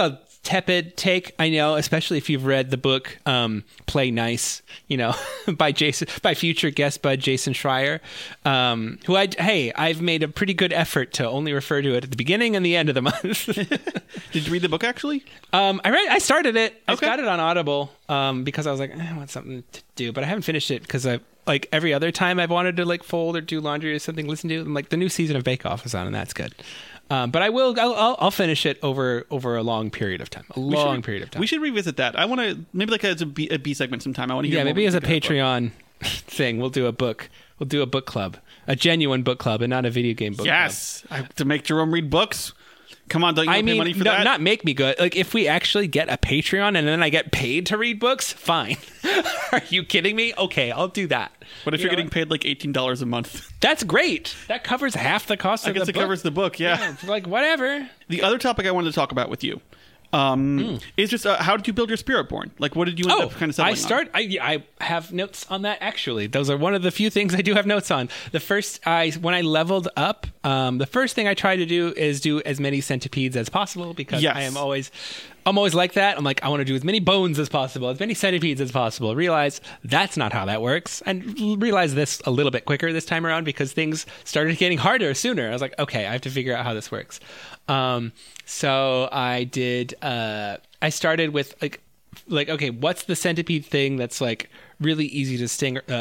Speaker 1: tepid take, I know, especially if you've read the book Play Nice, by future guest bud Jason Schreier, who I've made a pretty good effort to only refer to it at the beginning and the end of the month.
Speaker 2: Did you read the book actually?
Speaker 1: I started it. I
Speaker 2: Okay.
Speaker 1: got it on Audible because I was like, I want something to do, but I haven't finished it because I like every other time I've wanted to like fold or do laundry or something, listen to it. I'm like, the new season of Bake Off is on, and that's good. But I'll finish it over a long period of time. Period of time.
Speaker 2: We should revisit that. I want to maybe like as a B segment sometime. I want to hear.
Speaker 1: Yeah,
Speaker 2: more
Speaker 1: maybe
Speaker 2: what
Speaker 1: as
Speaker 2: you
Speaker 1: a
Speaker 2: think of that book.
Speaker 1: Patreon thing, we'll do a book. We'll do a book club, a genuine book club, and not a video game book club.
Speaker 2: Yes, to make Jerome read books. Come on, don't you pay money for that?
Speaker 1: Not make me good. Like, if we actually get a Patreon and then I get paid to read books, fine. Are you kidding me? Okay, I'll do that.
Speaker 2: What if you're getting paid like $18 a month?
Speaker 1: That's great. That covers half the cost
Speaker 2: I
Speaker 1: of the
Speaker 2: guess
Speaker 1: book.
Speaker 2: it covers the book. Yeah.
Speaker 1: Like, whatever.
Speaker 2: The other topic I wanted to talk about with you is just how did you build your Spiritborn? Like, what did you end up kind of settling on?
Speaker 1: I have notes on that, actually. Those are one of the few things I do have notes on. The first, when I leveled up, the first thing I try to do is do as many centipedes as possible because
Speaker 2: Yes.
Speaker 1: I'm always like that. I'm like, I want to do as many bones as possible, as many centipedes as possible. Realize that's not how that works. And realize this a little bit quicker this time around because things started getting harder sooner. I was like, okay, I have to figure out how this works. So I did, I started with like, okay, what's the centipede thing that's like really easy to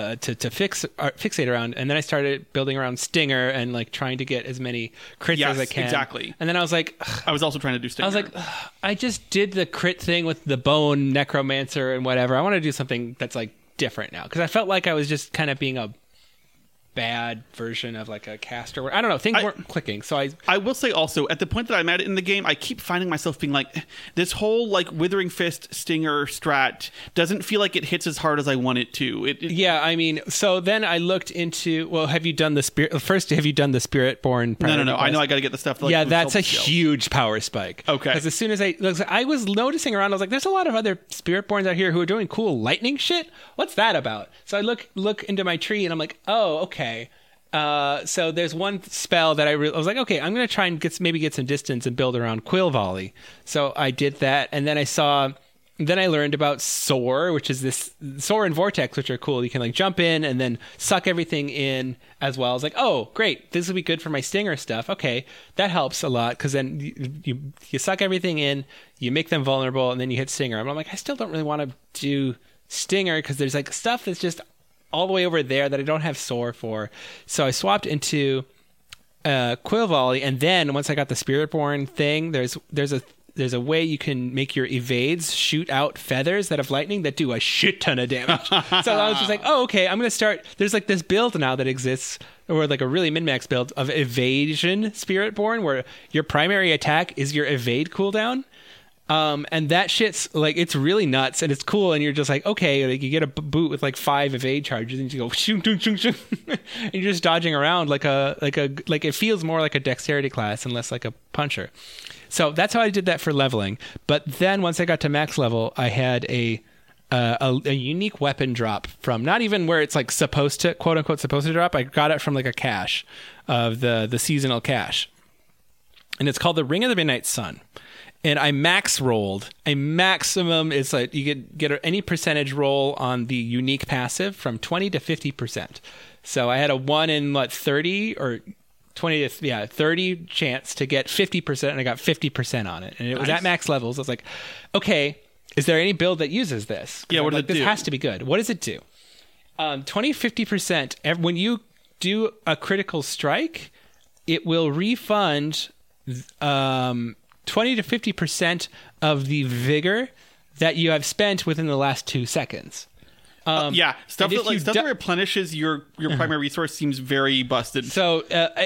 Speaker 1: fixate around? And then I started building around Stinger and like trying to get as many crits as I can.
Speaker 2: Exactly.
Speaker 1: And then I was like,
Speaker 2: I was also trying to do Stinger.
Speaker 1: I was like, I just did the crit thing with the bone necromancer and whatever. I want to do something that's like different now because I felt like I was just kind of being a bad version of like a caster. I don't know. Things weren't clicking. So
Speaker 2: I will say also, at the point that I'm at in the game, I keep finding myself being like, this whole like Withering Fist Stinger strat doesn't feel like it hits as hard as I want it to.
Speaker 1: Yeah, I mean, so then I looked into, well, have you done the Spiritborn?
Speaker 2: No. I know I got to get the stuff. Like,
Speaker 1: yeah,
Speaker 2: with
Speaker 1: that's a
Speaker 2: skills.
Speaker 1: huge power spike.
Speaker 2: Okay.
Speaker 1: Because as soon as I was noticing around, I was like, there's a lot of other Spiritborns out here who are doing cool lightning shit. What's that about? So I look into my tree and I'm like, oh, okay. So there's one spell that I was like, okay, I'm going to try and get some distance and build around Quill Volley. So I did that, and then I learned about Soar, which is this Soar and Vortex, which are cool. You can like jump in and then suck everything in as well. I was like, oh, great, this will be good for my Stinger stuff. Okay, that helps a lot because then you suck everything in, you make them vulnerable, and then you hit Stinger. And I'm like, I still don't really want to do Stinger because there's like stuff that's just all the way over there that I don't have Soar for. So I swapped into Quill Volley, and then once I got the Spiritborn thing, there's a way you can make your evades shoot out feathers that have lightning that do a shit ton of damage. So I was just like, oh, okay, I'm going to start. There's like this build now that exists, or like a really min-max build of Evasion Spiritborn, where your primary attack is your evade cooldown. And that shit's like, it's really nuts and it's cool. And you're just like, okay, like you get a boot with like 5 evade charges and you go shoom, shoom, shoom, shoom. And you're just dodging around like it feels more like a dexterity class and less like a puncher. So that's how I did that for leveling. But then once I got to max level, I had a unique weapon drop from not even where it's like supposed to, quote unquote, supposed to drop. I got it from like a cache of the seasonal cache. And it's called the Ring of the Midnight Sun. And I max rolled a maximum. It's like you get any percentage roll on the unique passive from 20 to 50%. So I had a 1 in 30 or 20 to 30 chance to get 50%, and I got 50% on it. And it was at max levels. I was like, okay, is there any build that uses this?
Speaker 2: Yeah, what does it do?
Speaker 1: This has to be good. What does it do? 20, 50%. When you do a critical strike, it will refund 20 to 50% of the vigor that you have spent within the last 2 seconds.
Speaker 2: Stuff that replenishes your primary resource seems very busted.
Speaker 1: So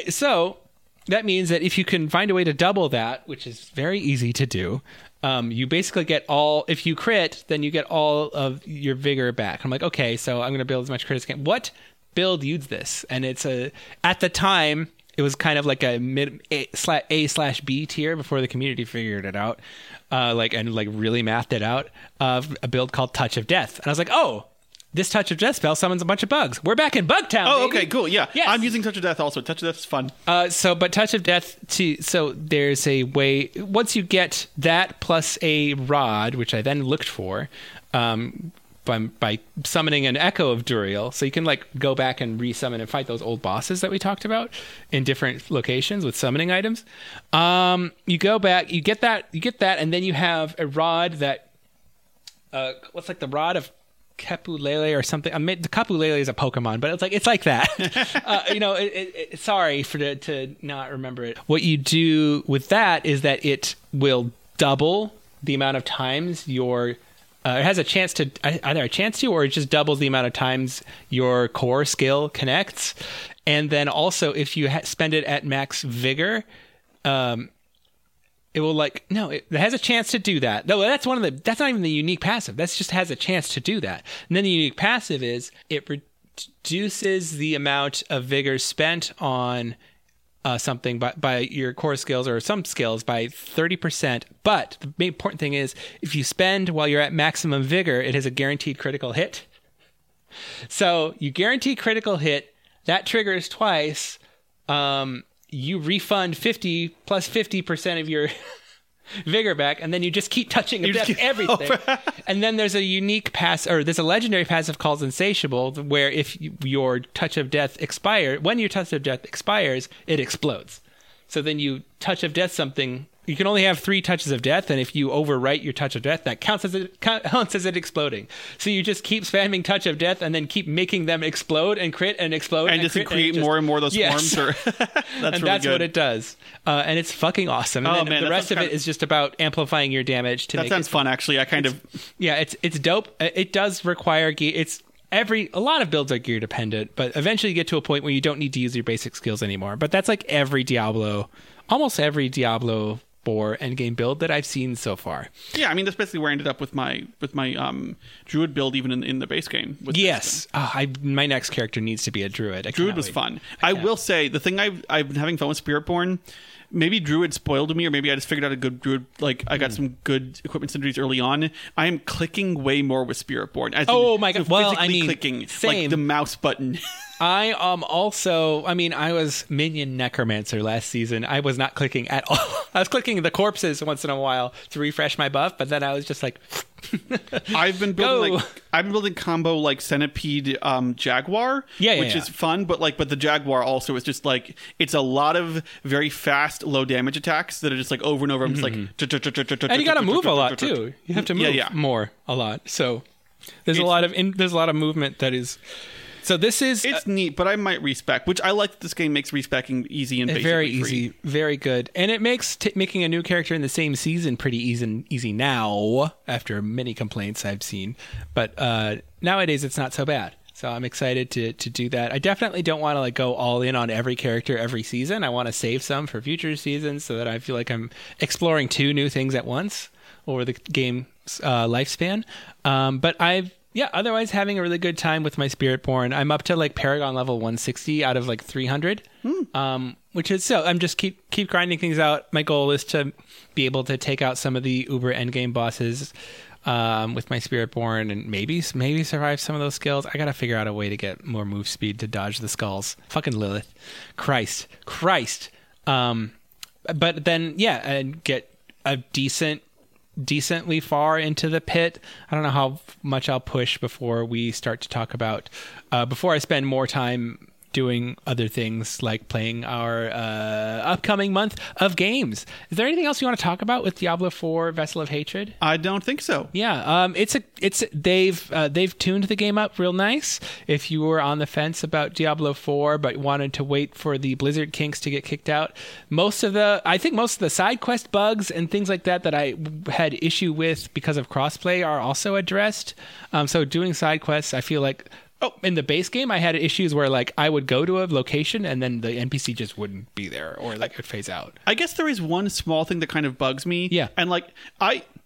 Speaker 1: that means that if you can find a way to double that, which is very easy to do, you basically get all. If you crit, then you get all of your vigor back. I'm like, okay, so I'm going to build as much crit as I can. What build used this? And it's at the time. It was kind of like a mid A/B tier before the community figured it out, and really mathed it out. A build called Touch of Death, and I was like, oh, this Touch of Death spell summons a bunch of bugs. We're back in Bugtown.
Speaker 2: Oh,
Speaker 1: baby.
Speaker 2: okay, cool. Yeah,
Speaker 1: Yes.
Speaker 2: I'm using Touch of Death also. Touch of Death is fun.
Speaker 1: But Touch of Death so there's a way once you get that plus a rod, which I then looked for, by summoning an Echo of Duriel, so you can like go back and resummon and fight those old bosses that we talked about in different locations with summoning items. You go back, you get that, and then you have a rod that what's like the rod of Kapulele or something. The Kapulele is a Pokemon, but it's like that. Sorry to not remember it. What you do with that is that it will double the amount of times your it has a chance to either a chance to, or it just doubles the amount of times your core skill connects. And then also, if you spend it at max vigor, it will it has a chance to do that. No, that's that's not even the unique passive. That's just has a chance to do that. And then the unique passive is it reduces the amount of vigor spent on something by your core skills or some skills by 30%. But the main important thing is if you spend while you're at maximum vigor, it has a guaranteed critical hit. So you guarantee critical hit, that triggers twice. You refund 50 plus 50% of your vigor back, and then you just keep touching everything. And then there's a unique there's a legendary passive called Insatiable, where if your Touch of Death expires, it explodes. So then you Touch of Death something. You can only have 3 touches of death, and if you overwrite your Touch of Death, that counts as it exploding. So you just keep spamming Touch of Death, and then keep making them explode and crit and explode,
Speaker 2: and just create more and more of those swarms.
Speaker 1: That's what it does, and it's fucking awesome. And then the rest of it is just about amplifying your damage. That
Speaker 2: sounds fun, actually.
Speaker 1: It's dope. It does require gear. A lot of builds are gear dependent, but eventually you get to a point where you don't need to use your basic skills anymore. But that's like almost every Diablo 4 endgame build that I've seen so far.
Speaker 2: Yeah, I mean that's basically where I ended up with my druid build, even in the base game.
Speaker 1: Yes, my next character needs to be a druid.
Speaker 2: Druid was fun. I will say the thing I've been having fun with Spiritborn. Maybe druid spoiled me, or maybe I just figured out a good druid. Like I got some good equipment synergies early on. I am clicking way more with Spiritborn.
Speaker 1: My god! Well,
Speaker 2: clicking
Speaker 1: same.
Speaker 2: Like the mouse button.
Speaker 1: I I was Minion Necromancer last season. I was not clicking at all. I was clicking the corpses once in a while to refresh my buff, but then I was just like
Speaker 2: I've been building combo like Centipede Jaguar, which is fun, but the Jaguar also is just like it's a lot of very fast low damage attacks that are just like over and over. I'm just like
Speaker 1: and you got to move a lot too. You have to move more a lot. So there's a lot of movement that is. So it's
Speaker 2: neat, but I might respec, which I like. This game makes respecing easy and
Speaker 1: very easy, very good, and it makes making a new character in the same season pretty easy now. After many complaints I've seen, but nowadays it's not so bad. So I'm excited to do that. I definitely don't want to go all in on every character every season. I want to save some for future seasons so that I feel like I'm exploring 2 new things at once over the game's lifespan. But otherwise having a really good time with my Spiritborn. I'm up to Paragon level 160 out of 300, which is I'm just keep grinding things out. My goal is to be able to take out some of the uber endgame bosses with my Spiritborn and maybe survive some of those skills. I gotta figure out a way to get more move speed to dodge the skulls. Fucking Lilith, Christ. But then and get a decently far into the pit. I don't know how much I'll push before we start to talk about before I spend more time doing other things like playing our upcoming month of games. Is there anything else you want to talk about with Diablo 4 Vessel of Hatred?
Speaker 2: I don't think so.
Speaker 1: Yeah, they've tuned the game up real nice. If you were on the fence about Diablo 4 but wanted to wait for the Blizzard kinks to get kicked out, most of the side quest bugs and things like that I had issue with because of crossplay are also addressed. So doing side quests, I feel like in the base game, I had issues where I would go to a location and then the NPC just wouldn't be there, or it would phase out.
Speaker 2: I guess there is one small thing that kind of bugs me.
Speaker 1: Yeah,
Speaker 2: and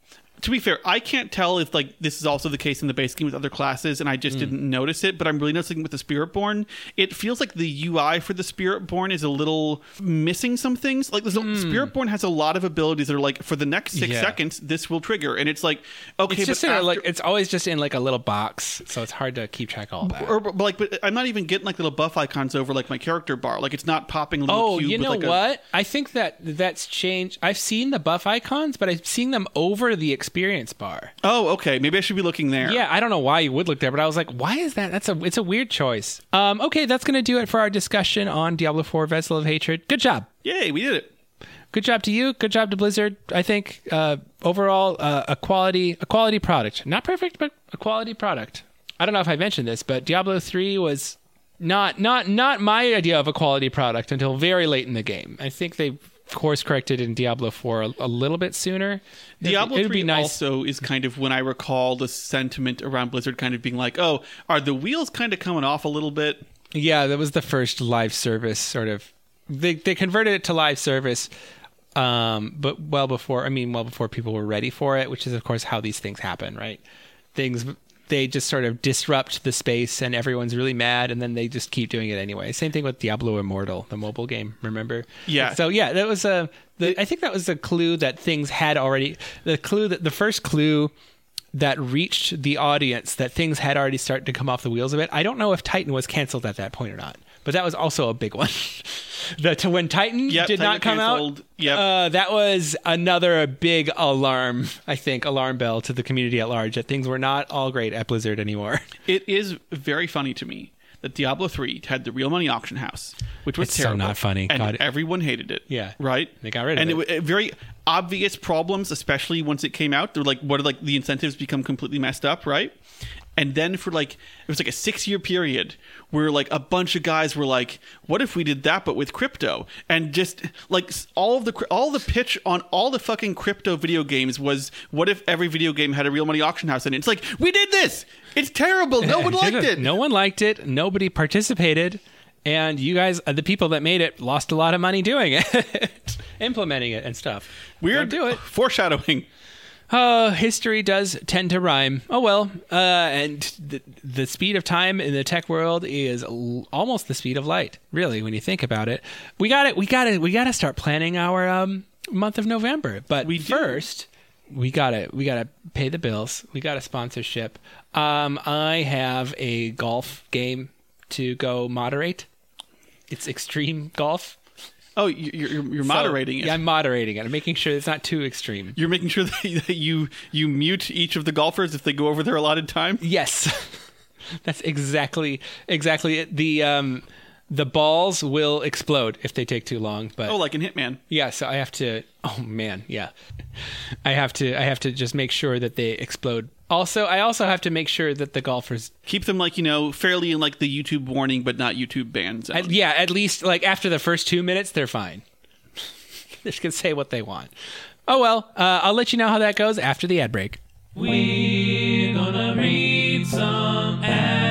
Speaker 2: To be fair, I can't tell if like this is also the case in the base game with other classes, and I just didn't notice it. But I'm really noticing with the Spiritborn, it feels like the UI for the Spiritborn is a little missing some things. Like the Spiritborn has a lot of abilities that are like, for the next 6 seconds, this will trigger, and it's like, okay,
Speaker 1: It's just
Speaker 2: but after,
Speaker 1: like it's always just in like a little box, so it's hard to keep track of all that.
Speaker 2: but I'm not even getting like little buff icons over like my character bar. Like it's not popping a little.
Speaker 1: Oh,
Speaker 2: cube
Speaker 1: you know
Speaker 2: with, like,
Speaker 1: what? I think that's changed. I've seen the buff icons, but I've seen them over the experience bar.
Speaker 2: Oh, okay. Maybe I should be looking there.
Speaker 1: Yeah, I don't know why you would look there, but I was like, why is that? It's a weird choice. Okay, that's going to do it for our discussion on Diablo 4 Vessel of Hatred. Good job.
Speaker 2: Yay, we did it.
Speaker 1: Good job to you. Good job to Blizzard. I think overall a quality product. Not perfect, but a quality product. I don't know if I mentioned this, but Diablo 3 was not my idea of a quality product until very late in the game. I think they course corrected in Diablo 4 a little bit sooner.
Speaker 2: Diablo
Speaker 1: It'd
Speaker 2: 3
Speaker 1: be nice.
Speaker 2: also is kind of when I recall the sentiment around Blizzard kind of being like, oh, are the wheels kind of coming off a little bit?
Speaker 1: Yeah, that was the first live service sort of. They converted it to live service, but well before people were ready for it, which is of course how these things happen, right? They just sort of disrupt the space and everyone's really mad, and then they just keep doing it anyway. Same thing with Diablo Immortal, the mobile game, remember?
Speaker 2: Yeah.
Speaker 1: So yeah, that was I think that was the clue that things had already, the first clue that reached the audience that things had already started to come off the wheels a bit. I don't know if Titan was canceled at that point or not, but that was also a big one. When Titan did not come out, that was another big alarm bell to the community at large that things were not all great at Blizzard anymore.
Speaker 2: It is very funny to me that Diablo 3 had the Real Money Auction House, which was terrible.
Speaker 1: So not funny.
Speaker 2: And everyone hated it.
Speaker 1: Yeah.
Speaker 2: Right?
Speaker 1: They got rid of it.
Speaker 2: And very obvious problems, especially once it came out. They're like, what are like the incentives become completely messed up, right? And then for like, it was like a 6-year period where like a bunch of guys were like, what if we did that but with crypto? And just like all the pitch on all the fucking crypto video games was, what if every video game had a Real Money Auction House in it? It's like, we did this! It's terrible! No one liked it!
Speaker 1: No one liked it. Nobody participated. And you guys, the people that made it, lost a lot of money doing it. Implementing it and stuff.
Speaker 2: Weird.
Speaker 1: Don't do it.
Speaker 2: Foreshadowing.
Speaker 1: History does tend to rhyme. Oh well, and the speed of time in the tech world is almost the speed of light. Really, when you think about it, we got to start planning our month of November. But first, we gotta pay the bills. We got a sponsorship. I have a golf game to go moderate. It's Extreme Golf.
Speaker 2: Oh, you're moderating it.
Speaker 1: Yeah, I'm moderating it. I'm making sure it's not too extreme.
Speaker 2: You're making sure that you mute each of the golfers if they go over their allotted time?
Speaker 1: Yes. That's exactly it. The balls will explode if they take too long. But
Speaker 2: like in Hitman.
Speaker 1: Yeah, so I have to. Oh man, yeah. I have to just make sure that they explode. I also have to make sure that the golfers
Speaker 2: keep them like, fairly in like the YouTube warning but not YouTube ban zone.
Speaker 1: At least like after the first 2 minutes, they're fine. They can say what they want. Oh well, I'll let you know how that goes after the ad break. We're gonna read some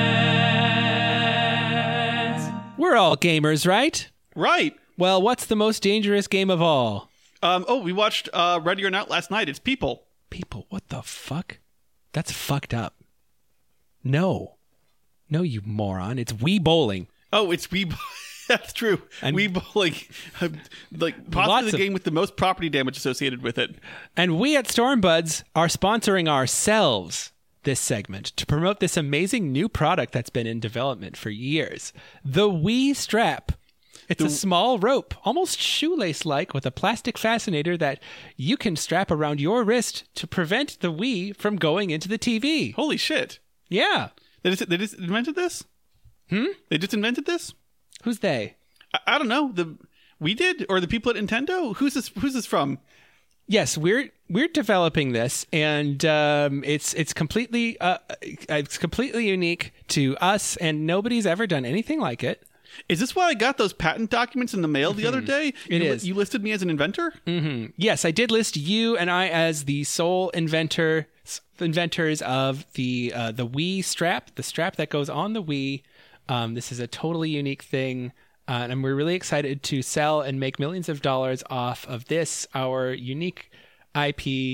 Speaker 1: ads. We're all gamers, right?
Speaker 2: Right.
Speaker 1: Well, what's the most dangerous game of all?
Speaker 2: We watched Ready or Not last night. It's People.
Speaker 1: People? What the fuck? That's fucked up. No, you moron. It's Wii Bowling.
Speaker 2: Oh, it's Wii. That's true. And Wii Bowling, like possibly the game with the most property damage associated with it.
Speaker 1: And we at Stormbuds are sponsoring ourselves this segment to promote this amazing new product that's been in development for years. The Wii Strap. It's a small rope, almost shoelace-like, with a plastic fascinator that you can strap around your wrist to prevent the Wii from going into the TV.
Speaker 2: Holy shit.
Speaker 1: Yeah.
Speaker 2: They just invented this? They just invented this?
Speaker 1: Who's they?
Speaker 2: I don't know. We did? Or the people at Nintendo? Who's this from?
Speaker 1: Yes, we're developing this, and it's completely unique to us, and nobody's ever done anything like it.
Speaker 2: Is this why I got those patent documents in the mail the other day?
Speaker 1: It is.
Speaker 2: You listed me as an inventor?
Speaker 1: Mm-hmm. Yes, I did list you and I as the sole inventors of the Wii strap, the strap that goes on the Wii. This is a totally unique thing, and we're really excited to sell and make millions of dollars off of this, our unique IP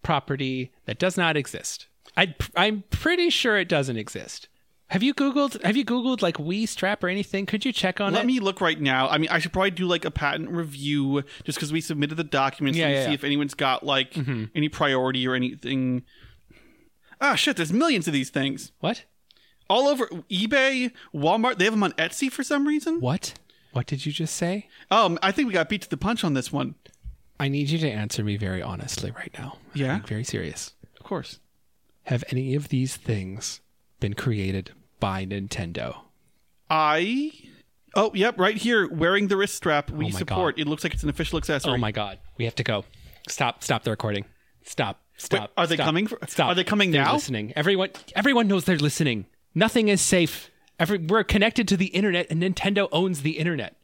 Speaker 1: property that does not exist. I'm pretty sure it doesn't exist. Have you Googled like Wii Strap or anything? Could you check on it?
Speaker 2: Let me look right now. I mean, I should probably do like a patent review just because we submitted the documents and see if anyone's got like any priority or anything. Ah, shit, there's millions of these things.
Speaker 1: What?
Speaker 2: All over eBay, Walmart. They have them on Etsy for some reason.
Speaker 1: What? What did you just say?
Speaker 2: I think we got beat to the punch on this one.
Speaker 1: I need you to answer me very honestly right now.
Speaker 2: Yeah?
Speaker 1: I'm very serious.
Speaker 2: Of course.
Speaker 1: Have any of these things been created by Nintendo?
Speaker 2: Oh, yep, right here, wearing the wrist strap. We
Speaker 1: my
Speaker 2: support.
Speaker 1: God.
Speaker 2: It looks like it's an official accessory.
Speaker 1: Oh my God. We have to go. Stop the recording. Stop.
Speaker 2: Wait, are they
Speaker 1: stop,
Speaker 2: coming?
Speaker 1: Stop.
Speaker 2: Are they coming
Speaker 1: They're
Speaker 2: now?
Speaker 1: Listening. Everyone knows they're listening. Nothing is safe. We're connected to the internet, and Nintendo owns the internet.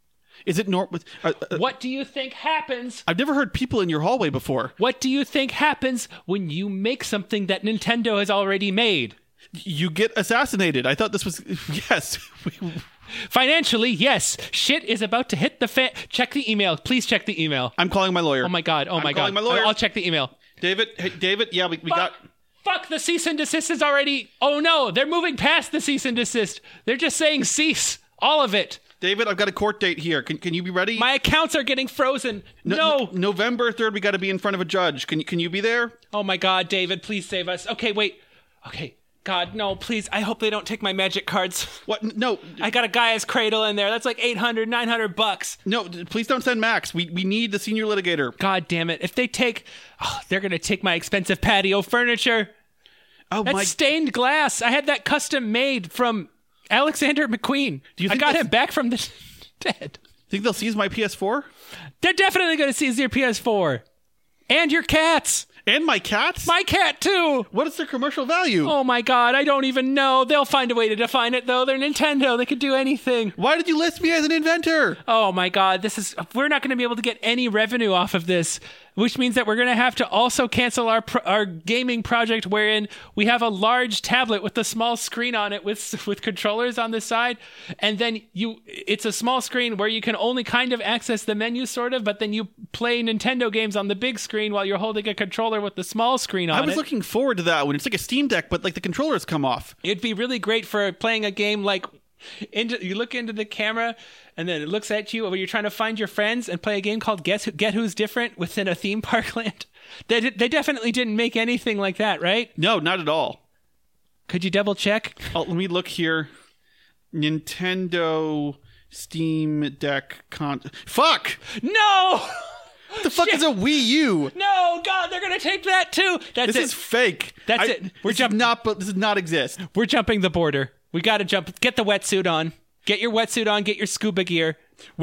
Speaker 2: Is it
Speaker 1: What do you think happens?
Speaker 2: I've never heard people in your hallway before.
Speaker 1: What do you think happens when you make something that Nintendo has already made?
Speaker 2: You get assassinated. I thought this was yes.
Speaker 1: Financially, yes. Shit is about to hit the fan. Check the email. Please check the email.
Speaker 2: I'm calling my lawyer.
Speaker 1: Oh my God. Oh my God.
Speaker 2: calling my lawyer.
Speaker 1: I'll check the email.
Speaker 2: David, hey, David. Yeah, we got.
Speaker 1: Fuck, the cease and desist is already. Oh no, they're moving past the cease and desist. They're just saying cease. All of it.
Speaker 2: David, I've got a court date here. Can you be ready?
Speaker 1: My accounts are getting frozen. No.
Speaker 2: November 3rd, we got to be in front of a judge. Can you be there?
Speaker 1: Oh my God, David, please save us. Okay, wait. Okay. God, no, please. I hope they don't take my magic cards.
Speaker 2: What? No.
Speaker 1: I got a Gaia's Cradle in there. That's like $800-900.
Speaker 2: No, please don't send Max. We need the senior litigator.
Speaker 1: God damn it. If they take... Oh, they're going to take my expensive patio furniture.
Speaker 2: Oh,
Speaker 1: That's stained glass. I had that custom made from Alexander McQueen. I got him back from the dead.
Speaker 2: Think they'll seize my PS4?
Speaker 1: They're definitely going to seize your PS4. And your cats.
Speaker 2: And my cats?
Speaker 1: My cat, too.
Speaker 2: What is their commercial value?
Speaker 1: Oh, my God. I don't even know. They'll find a way to define it, though. They're Nintendo. They could do anything.
Speaker 2: Why did you list me as an inventor?
Speaker 1: Oh, my God. We're not going to be able to get any revenue off of this, which means that we're going to have to also cancel our gaming project wherein we have a large tablet with a small screen on it with controllers on the side. And then it's a small screen where you can only kind of access the menu, sort of, but then you play Nintendo games on the big screen while you're holding a controller with the small screen on it.
Speaker 2: I was looking forward to that one. It's like a Steam Deck, but like the controllers come off.
Speaker 1: It'd be really great for playing a game like you look into the camera and then it looks at you when you're trying to find your friends and play a game called Get Who's Different within a theme park land. They definitely didn't make anything like that, right?
Speaker 2: No, not at all.
Speaker 1: Could you double check?
Speaker 2: Let me look here. Nintendo Steam Deck Fuck!
Speaker 1: No!
Speaker 2: What the fuck is a Wii U?
Speaker 1: No, God, they're gonna take that too.
Speaker 2: This is fake.
Speaker 1: That's it.
Speaker 2: This does not exist.
Speaker 1: We're jumping the border. We gotta jump. Get the wetsuit on. Get your wetsuit on. Get your scuba gear.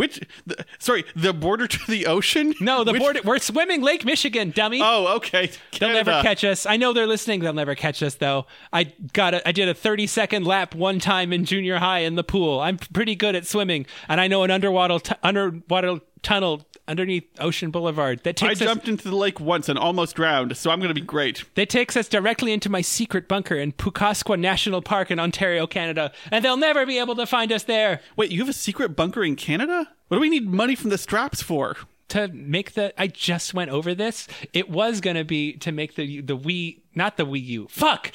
Speaker 2: The border to the ocean?
Speaker 1: No, border. We're swimming Lake Michigan, dummy.
Speaker 2: Oh, okay.
Speaker 1: They'll never catch us. I know they're listening. They'll never catch us, though. I did a 30-second lap one time in junior high in the pool. I'm pretty good at swimming, and I know an underwater tunnel underneath Ocean Boulevard
Speaker 2: I jumped into the lake once and almost drowned, so I'm going to be great.
Speaker 1: That takes us directly into my secret bunker in Pukasqua National Park in Ontario, Canada, and they'll never be able to find us there.
Speaker 2: Wait, you have a secret bunker in Canada? What do we need money from the straps for?
Speaker 1: To make I just went over this. It was going to be to make the Wii, not the Wii U. Fuck!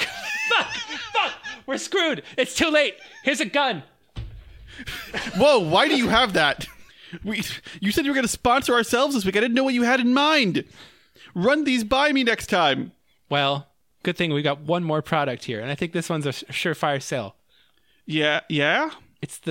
Speaker 1: We're screwed. It's too late. Here's a gun.
Speaker 2: Whoa, why do you have that? You said you were going to sponsor ourselves this week. I didn't know what you had in mind. Run these by me next time.
Speaker 1: Well, good thing we got one more product here, and I think this one's a surefire sale.
Speaker 2: Yeah?
Speaker 1: It's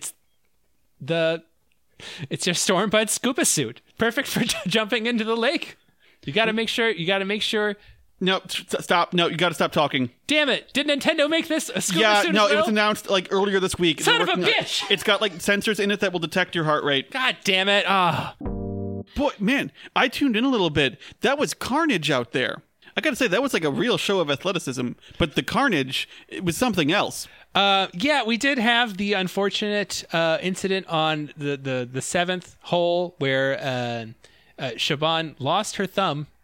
Speaker 1: your Stormbud scuba suit. Perfect for jumping into the lake. You got to make sure.
Speaker 2: No, stop. No, you got to stop talking.
Speaker 1: Damn it. Did Nintendo make this a scuba suit?
Speaker 2: No, it was announced like earlier this week.
Speaker 1: Son of a bitch!
Speaker 2: It's got like sensors in it that will detect your heart rate.
Speaker 1: God damn it.
Speaker 2: Boy, man, I tuned in a little bit. That was carnage out there. I got to say, that was like a real show of athleticism. But the carnage, it was something else.
Speaker 1: Yeah, we did have the unfortunate incident on the seventh hole where Siobhan lost her thumb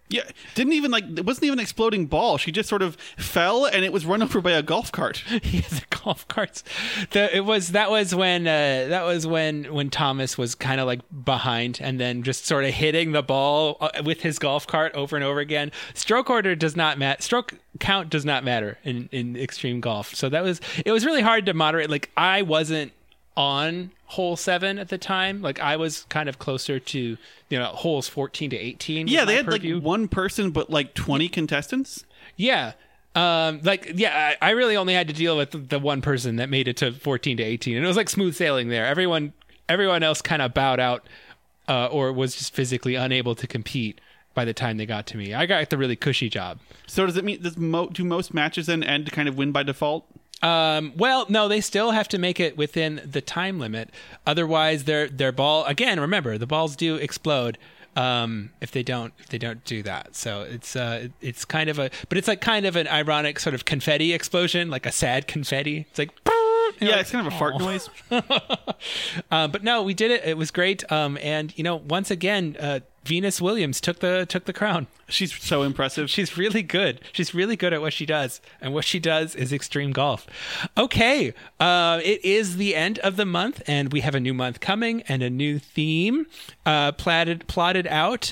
Speaker 2: Yeah, it wasn't even an exploding ball. She just sort of fell, and it was run over by a golf cart.
Speaker 1: Yeah, the golf carts. That was when Thomas was kind of like behind, and then just sort of hitting the ball with his golf cart over and over again. Stroke order does not matter. Stroke count does not matter in extreme golf. So it was really hard to moderate. Like, I wasn't on hole 7 at the time. Like, I was kind of closer to, holes 14 to 18.
Speaker 2: Yeah, they had like one person, but like 20 contestants.
Speaker 1: Yeah. I really only had to deal with the one person that made it to 14 to 18, and it was like smooth sailing there. Everyone else kind of bowed out, or was just physically unable to compete by the time they got to me. I got the really cushy job.
Speaker 2: So does it mean do most matches then end kind of win by default?
Speaker 1: Well, no, they still have to make it within the time limit. Otherwise, their ball, again, remember, the balls do explode if they don't do that. So it's kind of an ironic sort of confetti explosion, like a sad confetti. It's like,
Speaker 2: yeah, it's kind of a fart noise.
Speaker 1: But no, we did it. It was great. And once again, Venus Williams took the crown.
Speaker 2: She's so impressive.
Speaker 1: She's really good. She's really good at what she does. And what she does is extreme golf. Okay. It is the end of the month, and we have a new month coming and a new theme plotted out.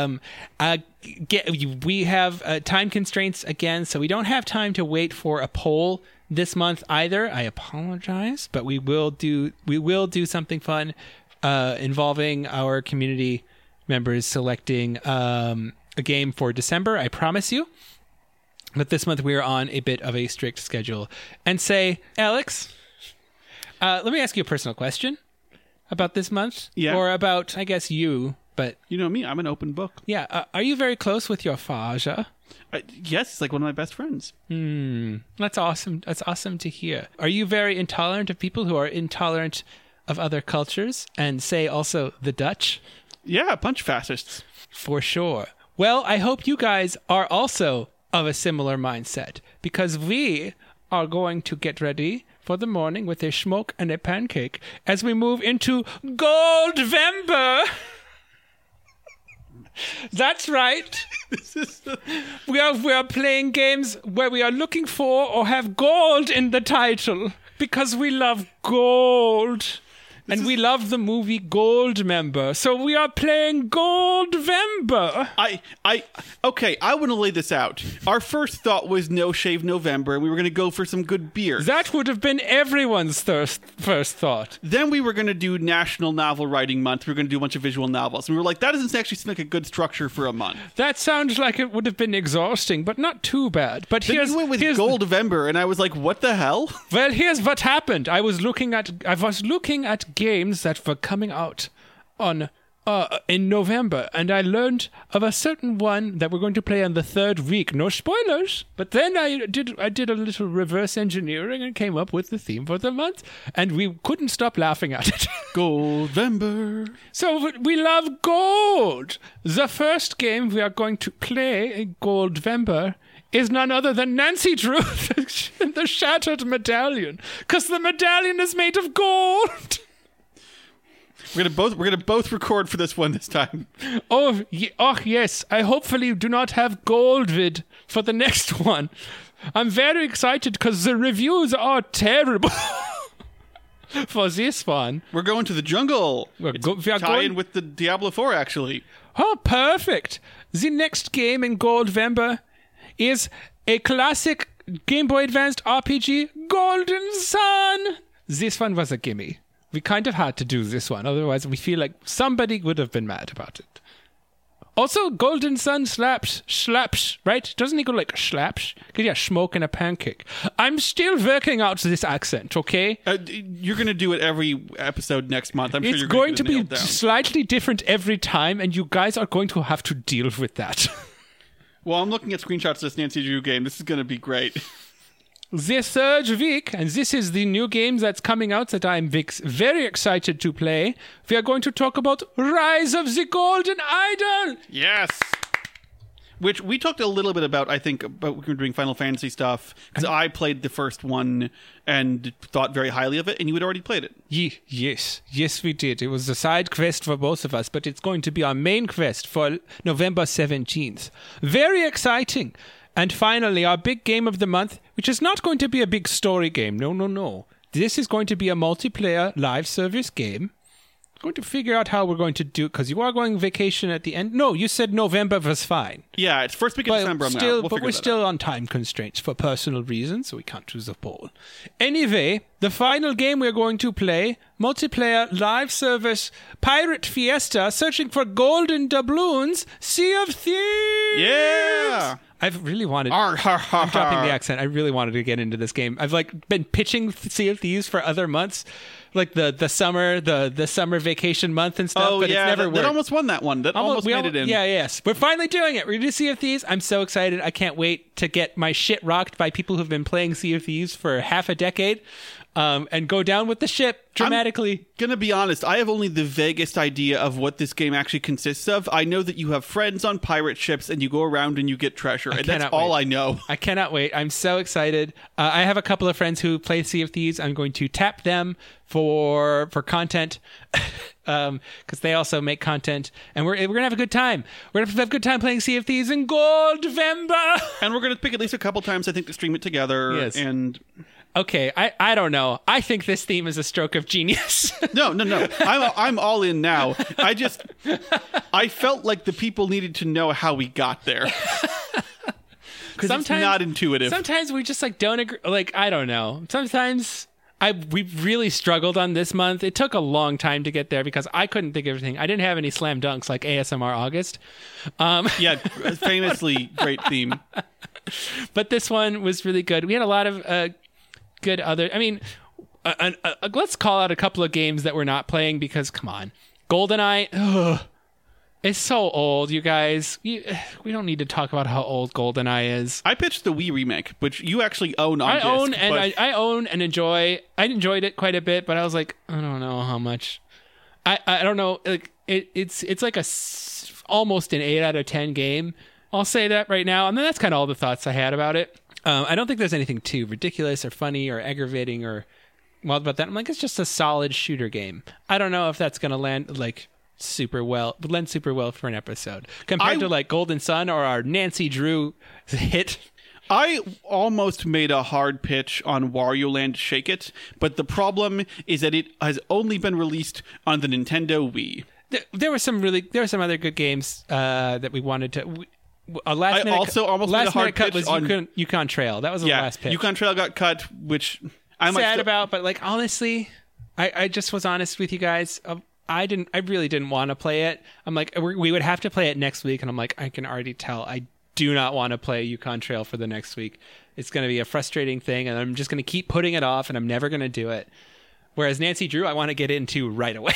Speaker 1: We have time constraints again, so we don't have time to wait for a poll this month either. I apologize, but we will do something fun involving our community members selecting a game for December, I promise you. But this month we are on a bit of a strict schedule. And say, Alex, let me ask you a personal question about this month.
Speaker 2: Yeah.
Speaker 1: Or about, I guess, you, but...
Speaker 2: You know me, I'm an open book.
Speaker 1: Yeah. Are you very close with your Faja?
Speaker 2: Yes, he's like one of my best friends.
Speaker 1: That's awesome. That's awesome to hear. Are you very intolerant of people who are intolerant of other cultures? And say also the Dutch?
Speaker 2: Yeah, punch fascists.
Speaker 1: For sure. Well, I hope you guys are also of a similar mindset, because we are going to get ready for the morning with a smoke and a pancake as we move into Goldvember. That's right. We are playing games where we are looking for or have gold in the title, because we love gold. And we love the movie Goldmember, so we are playing Goldvember.
Speaker 2: Okay, I want to lay this out. Our first thought was No Shave November, and we were going to go for some good beer.
Speaker 1: That would have been everyone's first thought.
Speaker 2: Then we were going to do National Novel Writing Month. We were going to do a bunch of visual novels. And we were like, that doesn't actually seem like a good structure for a month.
Speaker 1: That sounds like it would have been exhausting, but not too bad. But
Speaker 2: then you went with Goldvember, and I was like, what the hell?
Speaker 1: Well, here's what happened. I was looking at games that were coming out on in November, and I learned of a certain one that we're going to play on the 3rd week. No spoilers, but then I did a little reverse engineering and came up with the theme for the month, and we couldn't stop laughing at it.
Speaker 2: Goldvember. So
Speaker 1: we love gold. The first game we are going to play in Goldvember is none other than Nancy Drew and the Shattered Medallion, because the medallion is made of gold.
Speaker 2: We're gonna both record for this one this time.
Speaker 1: Oh yes. I hopefully do not have Goldvid for the next one. I'm very excited because the reviews are terrible for this one.
Speaker 2: We're going to the jungle. We are going with the Diablo 4, actually.
Speaker 1: Oh, perfect. The next game in Goldvember is a classic Game Boy Advanced RPG, Golden Sun. This one was a gimme. We kind of had to do this one, otherwise we feel like somebody would have been mad about it. Also, Golden Sun slaps, right? Doesn't he go like slaps? Because yeah, smoke and a pancake. I'm still working out this accent, okay?
Speaker 2: You're going to do it every episode next month. I'm sure
Speaker 1: it's
Speaker 2: you're
Speaker 1: going to
Speaker 2: be
Speaker 1: slightly different every time, and you guys are going to have to deal with that.
Speaker 2: Well, I'm looking at screenshots of this Nancy Drew game. This is going to be great.
Speaker 1: The 3rd week, and this is the new game that's coming out that I'm very excited to play. We are going to talk about Rise of the Golden Idol.
Speaker 2: Yes. which we talked a little bit about, I think, about when we were doing Final Fantasy stuff, because I played the first one and thought very highly of it, and you had already played it.
Speaker 1: Yes, we did. It was a side quest for both of us, but it's going to be our main quest for November 17th. Very exciting. And finally, our big game of the month, which is not going to be a big story game. No. This is going to be a multiplayer live service game. Going to figure out how we're going to do it, because you are going vacation at the end. No, you said November was fine.
Speaker 2: Yeah, it's first week of December.
Speaker 1: We're still on time constraints for personal reasons, so we can't choose a poll. Anyway, the final game we're going to play, multiplayer live service Pirate Fiesta, searching for golden doubloons, Sea of Thieves.
Speaker 2: Yeah.
Speaker 1: I've really wanted. I'm dropping the accent. I really wanted to get into this game. I've been pitching Sea of Thieves for other months, like the summer vacation month and stuff. But it's never worked.
Speaker 2: That almost won that one. That almost made it in.
Speaker 1: Yeah, yes. We're finally doing it. We're going to do Sea of Thieves. I'm so excited. I can't wait to get my shit rocked by people who've been playing Sea of Thieves for half a decade. And go down with the ship dramatically.
Speaker 2: I'm gonna be honest, I have only the vaguest idea of what this game actually consists of. I know that you have friends on pirate ships and you go around and you get treasure, and that's all I know.
Speaker 1: I cannot wait. I'm so excited. I have a couple of friends who play Sea of Thieves. I'm going to tap them for content because they also make content, and we're gonna have a good time. We're gonna have a good time playing Sea of Thieves in Goldvember,
Speaker 2: and we're gonna pick at least a couple times, I think, to stream it together.
Speaker 1: Yes.
Speaker 2: And
Speaker 1: okay, I don't know. I think this theme is a stroke of genius.
Speaker 2: No. I'm all in now. I felt like the people needed to know how we got there. Because it's not intuitive.
Speaker 1: Sometimes we just don't agree. I don't know. Sometimes we really struggled on this month. It took a long time to get there because I couldn't think of everything. I didn't have any slam dunks like ASMR August.
Speaker 2: Yeah, famously great theme.
Speaker 1: But this one was really good. We had a lot of good other. I mean, let's call out a couple of games that we're not playing because, come on, GoldenEye. It's so old, you guys. We don't need to talk about how old GoldenEye is.
Speaker 2: I pitched the Wii remake, which you actually own on disc.
Speaker 1: I own and enjoy. I enjoyed it quite a bit, but I was like, I don't know how much. I don't know. It's like almost an 8 out of 10 game. I'll say that right now, and then that's kind of all the thoughts I had about it. I don't think there's anything too ridiculous or funny or aggravating or wild about that. I'm like, it's just a solid shooter game. I don't know if that's going to land super well for an episode compared to Golden Sun or our Nancy Drew hit.
Speaker 2: I almost made a hard pitch on Wario Land Shake It, but the problem is that it has only been released on the Nintendo Wii.
Speaker 1: There were some other good games that we wanted to.
Speaker 2: I also almost made a hard
Speaker 1: pitch
Speaker 2: pitch
Speaker 1: on Yukon Trail. That was the last pitch.
Speaker 2: Yukon Trail got cut, which I'm
Speaker 1: sad about. But honestly, I just was honest with you guys. I really didn't want to play it. I'm like, we would have to play it next week, and I'm like, I can already tell I do not want to play Yukon Trail for the next week. It's going to be a frustrating thing, and I'm just going to keep putting it off, and I'm never going to do it. Whereas Nancy Drew, I want to get into right away.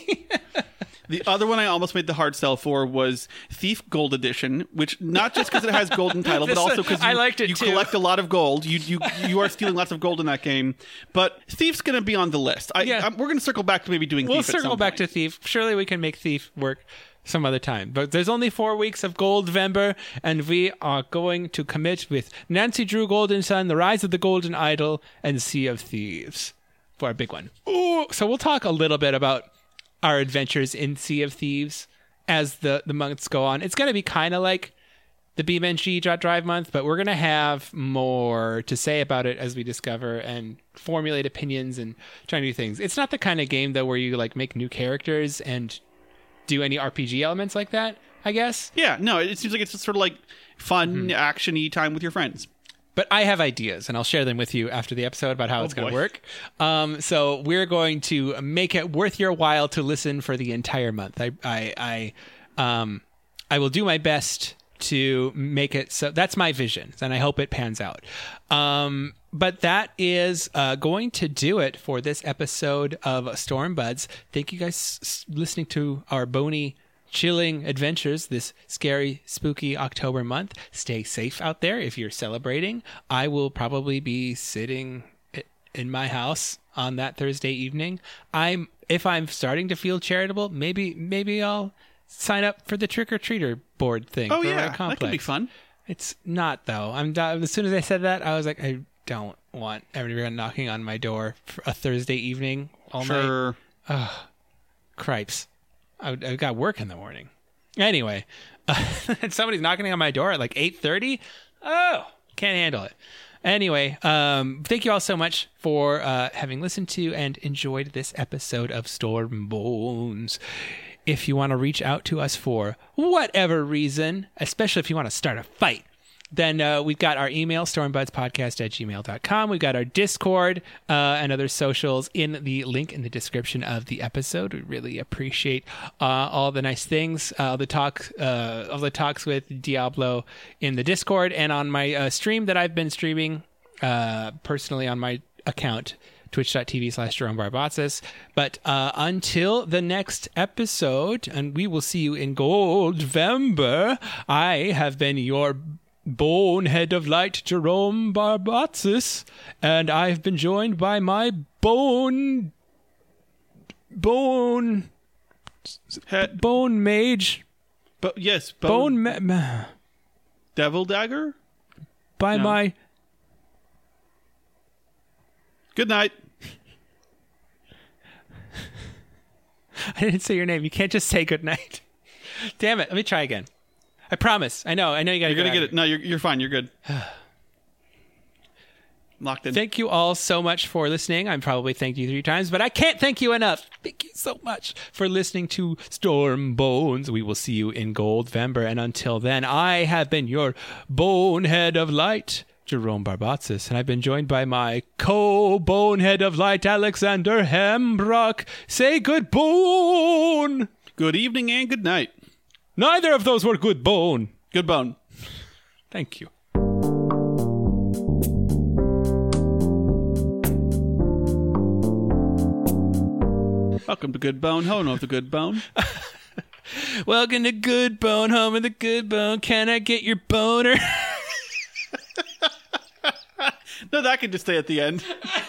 Speaker 2: The other one I almost made the hard sell for was Thief Gold Edition, which not just because it has golden title, but also because you collect a lot of gold. You are stealing lots of gold in that game. But Thief's going to be on the list. We're going to circle back to maybe doing Thief at some point. We'll circle back
Speaker 1: to Thief. Surely we can make Thief work some other time. But there's only 4 weeks of Goldvember, and we are going to commit with Nancy Drew Golden Sun, The Rise of the Golden Idol, and Sea of Thieves for our big one. Ooh, so we'll talk a little bit about our adventures in Sea of Thieves as the months go on. It's going to be kind of like the BeamNG Drive month, but we're going to have more to say about it as we discover and formulate opinions and try new things. It's not the kind of game, though, where you make new characters and do any RPG elements like that, I guess.
Speaker 2: Yeah, no, it seems like it's just sort of fun, action-y time with your friends.
Speaker 1: But I have ideas, and I'll share them with you after the episode about how it's going to work. So we're going to make it worth your while to listen for the entire month. I will do my best to make it so. That's my vision, and I hope it pans out. But that is going to do it for this episode of Storm Buds. Thank you guys listening to our bony, chilling adventures this scary, spooky October month. Stay safe out there if you're celebrating. I will probably be sitting in my house on that Thursday evening. If I'm starting to feel charitable, maybe I'll sign up for the trick-or-treater board thing.
Speaker 2: Oh,
Speaker 1: for
Speaker 2: yeah.
Speaker 1: our
Speaker 2: That
Speaker 1: complex.
Speaker 2: could be fun.
Speaker 1: It's not, though. As soon as I said that, I was like, I don't want everyone knocking on my door for a Thursday evening all night.
Speaker 2: Sure.
Speaker 1: Cripes. I've got work in the morning. Anyway, somebody's knocking on my door at like 8:30. Oh, can't handle it. Anyway, thank you all so much for having listened to and enjoyed this episode of Stormbones. If you want to reach out to us for whatever reason, especially if you want to start a fight, then we've got our email, stormbudspodcast@gmail.com. We've got our Discord and other socials in the link in the description of the episode. We really appreciate all the nice things, all the talks with Diablo in the Discord and on my stream that I've been streaming personally on my account, twitch.tv/Jerome Barbatzis. But until the next episode, and we will see you in Goldvember, I have been your bonehead of light, Jerome Barbatzis, and I've been joined by my bone mage.
Speaker 2: But yes, Devil Dagger?
Speaker 1: By
Speaker 2: No.
Speaker 1: my...
Speaker 2: Good night.
Speaker 1: I didn't say your name. You can't just say goodnight. Damn it. Let me try again. I promise. I know you got to
Speaker 2: You're going to get it. No, you're fine. You're good. Locked in.
Speaker 1: Thank you all so much for listening. I'm probably thanked you 3 times, but I can't thank you enough. Thank you so much for listening to Stormbones. We will see you in Goldvember, and until then, I have been your bonehead of light, Jerome Barbatzis, and I've been joined by my co-bonehead of light, Alexander Hembrock. Say good bone.
Speaker 2: Good evening and good night.
Speaker 1: Neither of those were good bone.
Speaker 2: Good bone.
Speaker 1: Thank you.
Speaker 2: Welcome to Good Bone, home of the Good Bone.
Speaker 1: Welcome to Good Bone, home of the Good Bone. Can I get your boner?
Speaker 2: No, that can just stay at the end.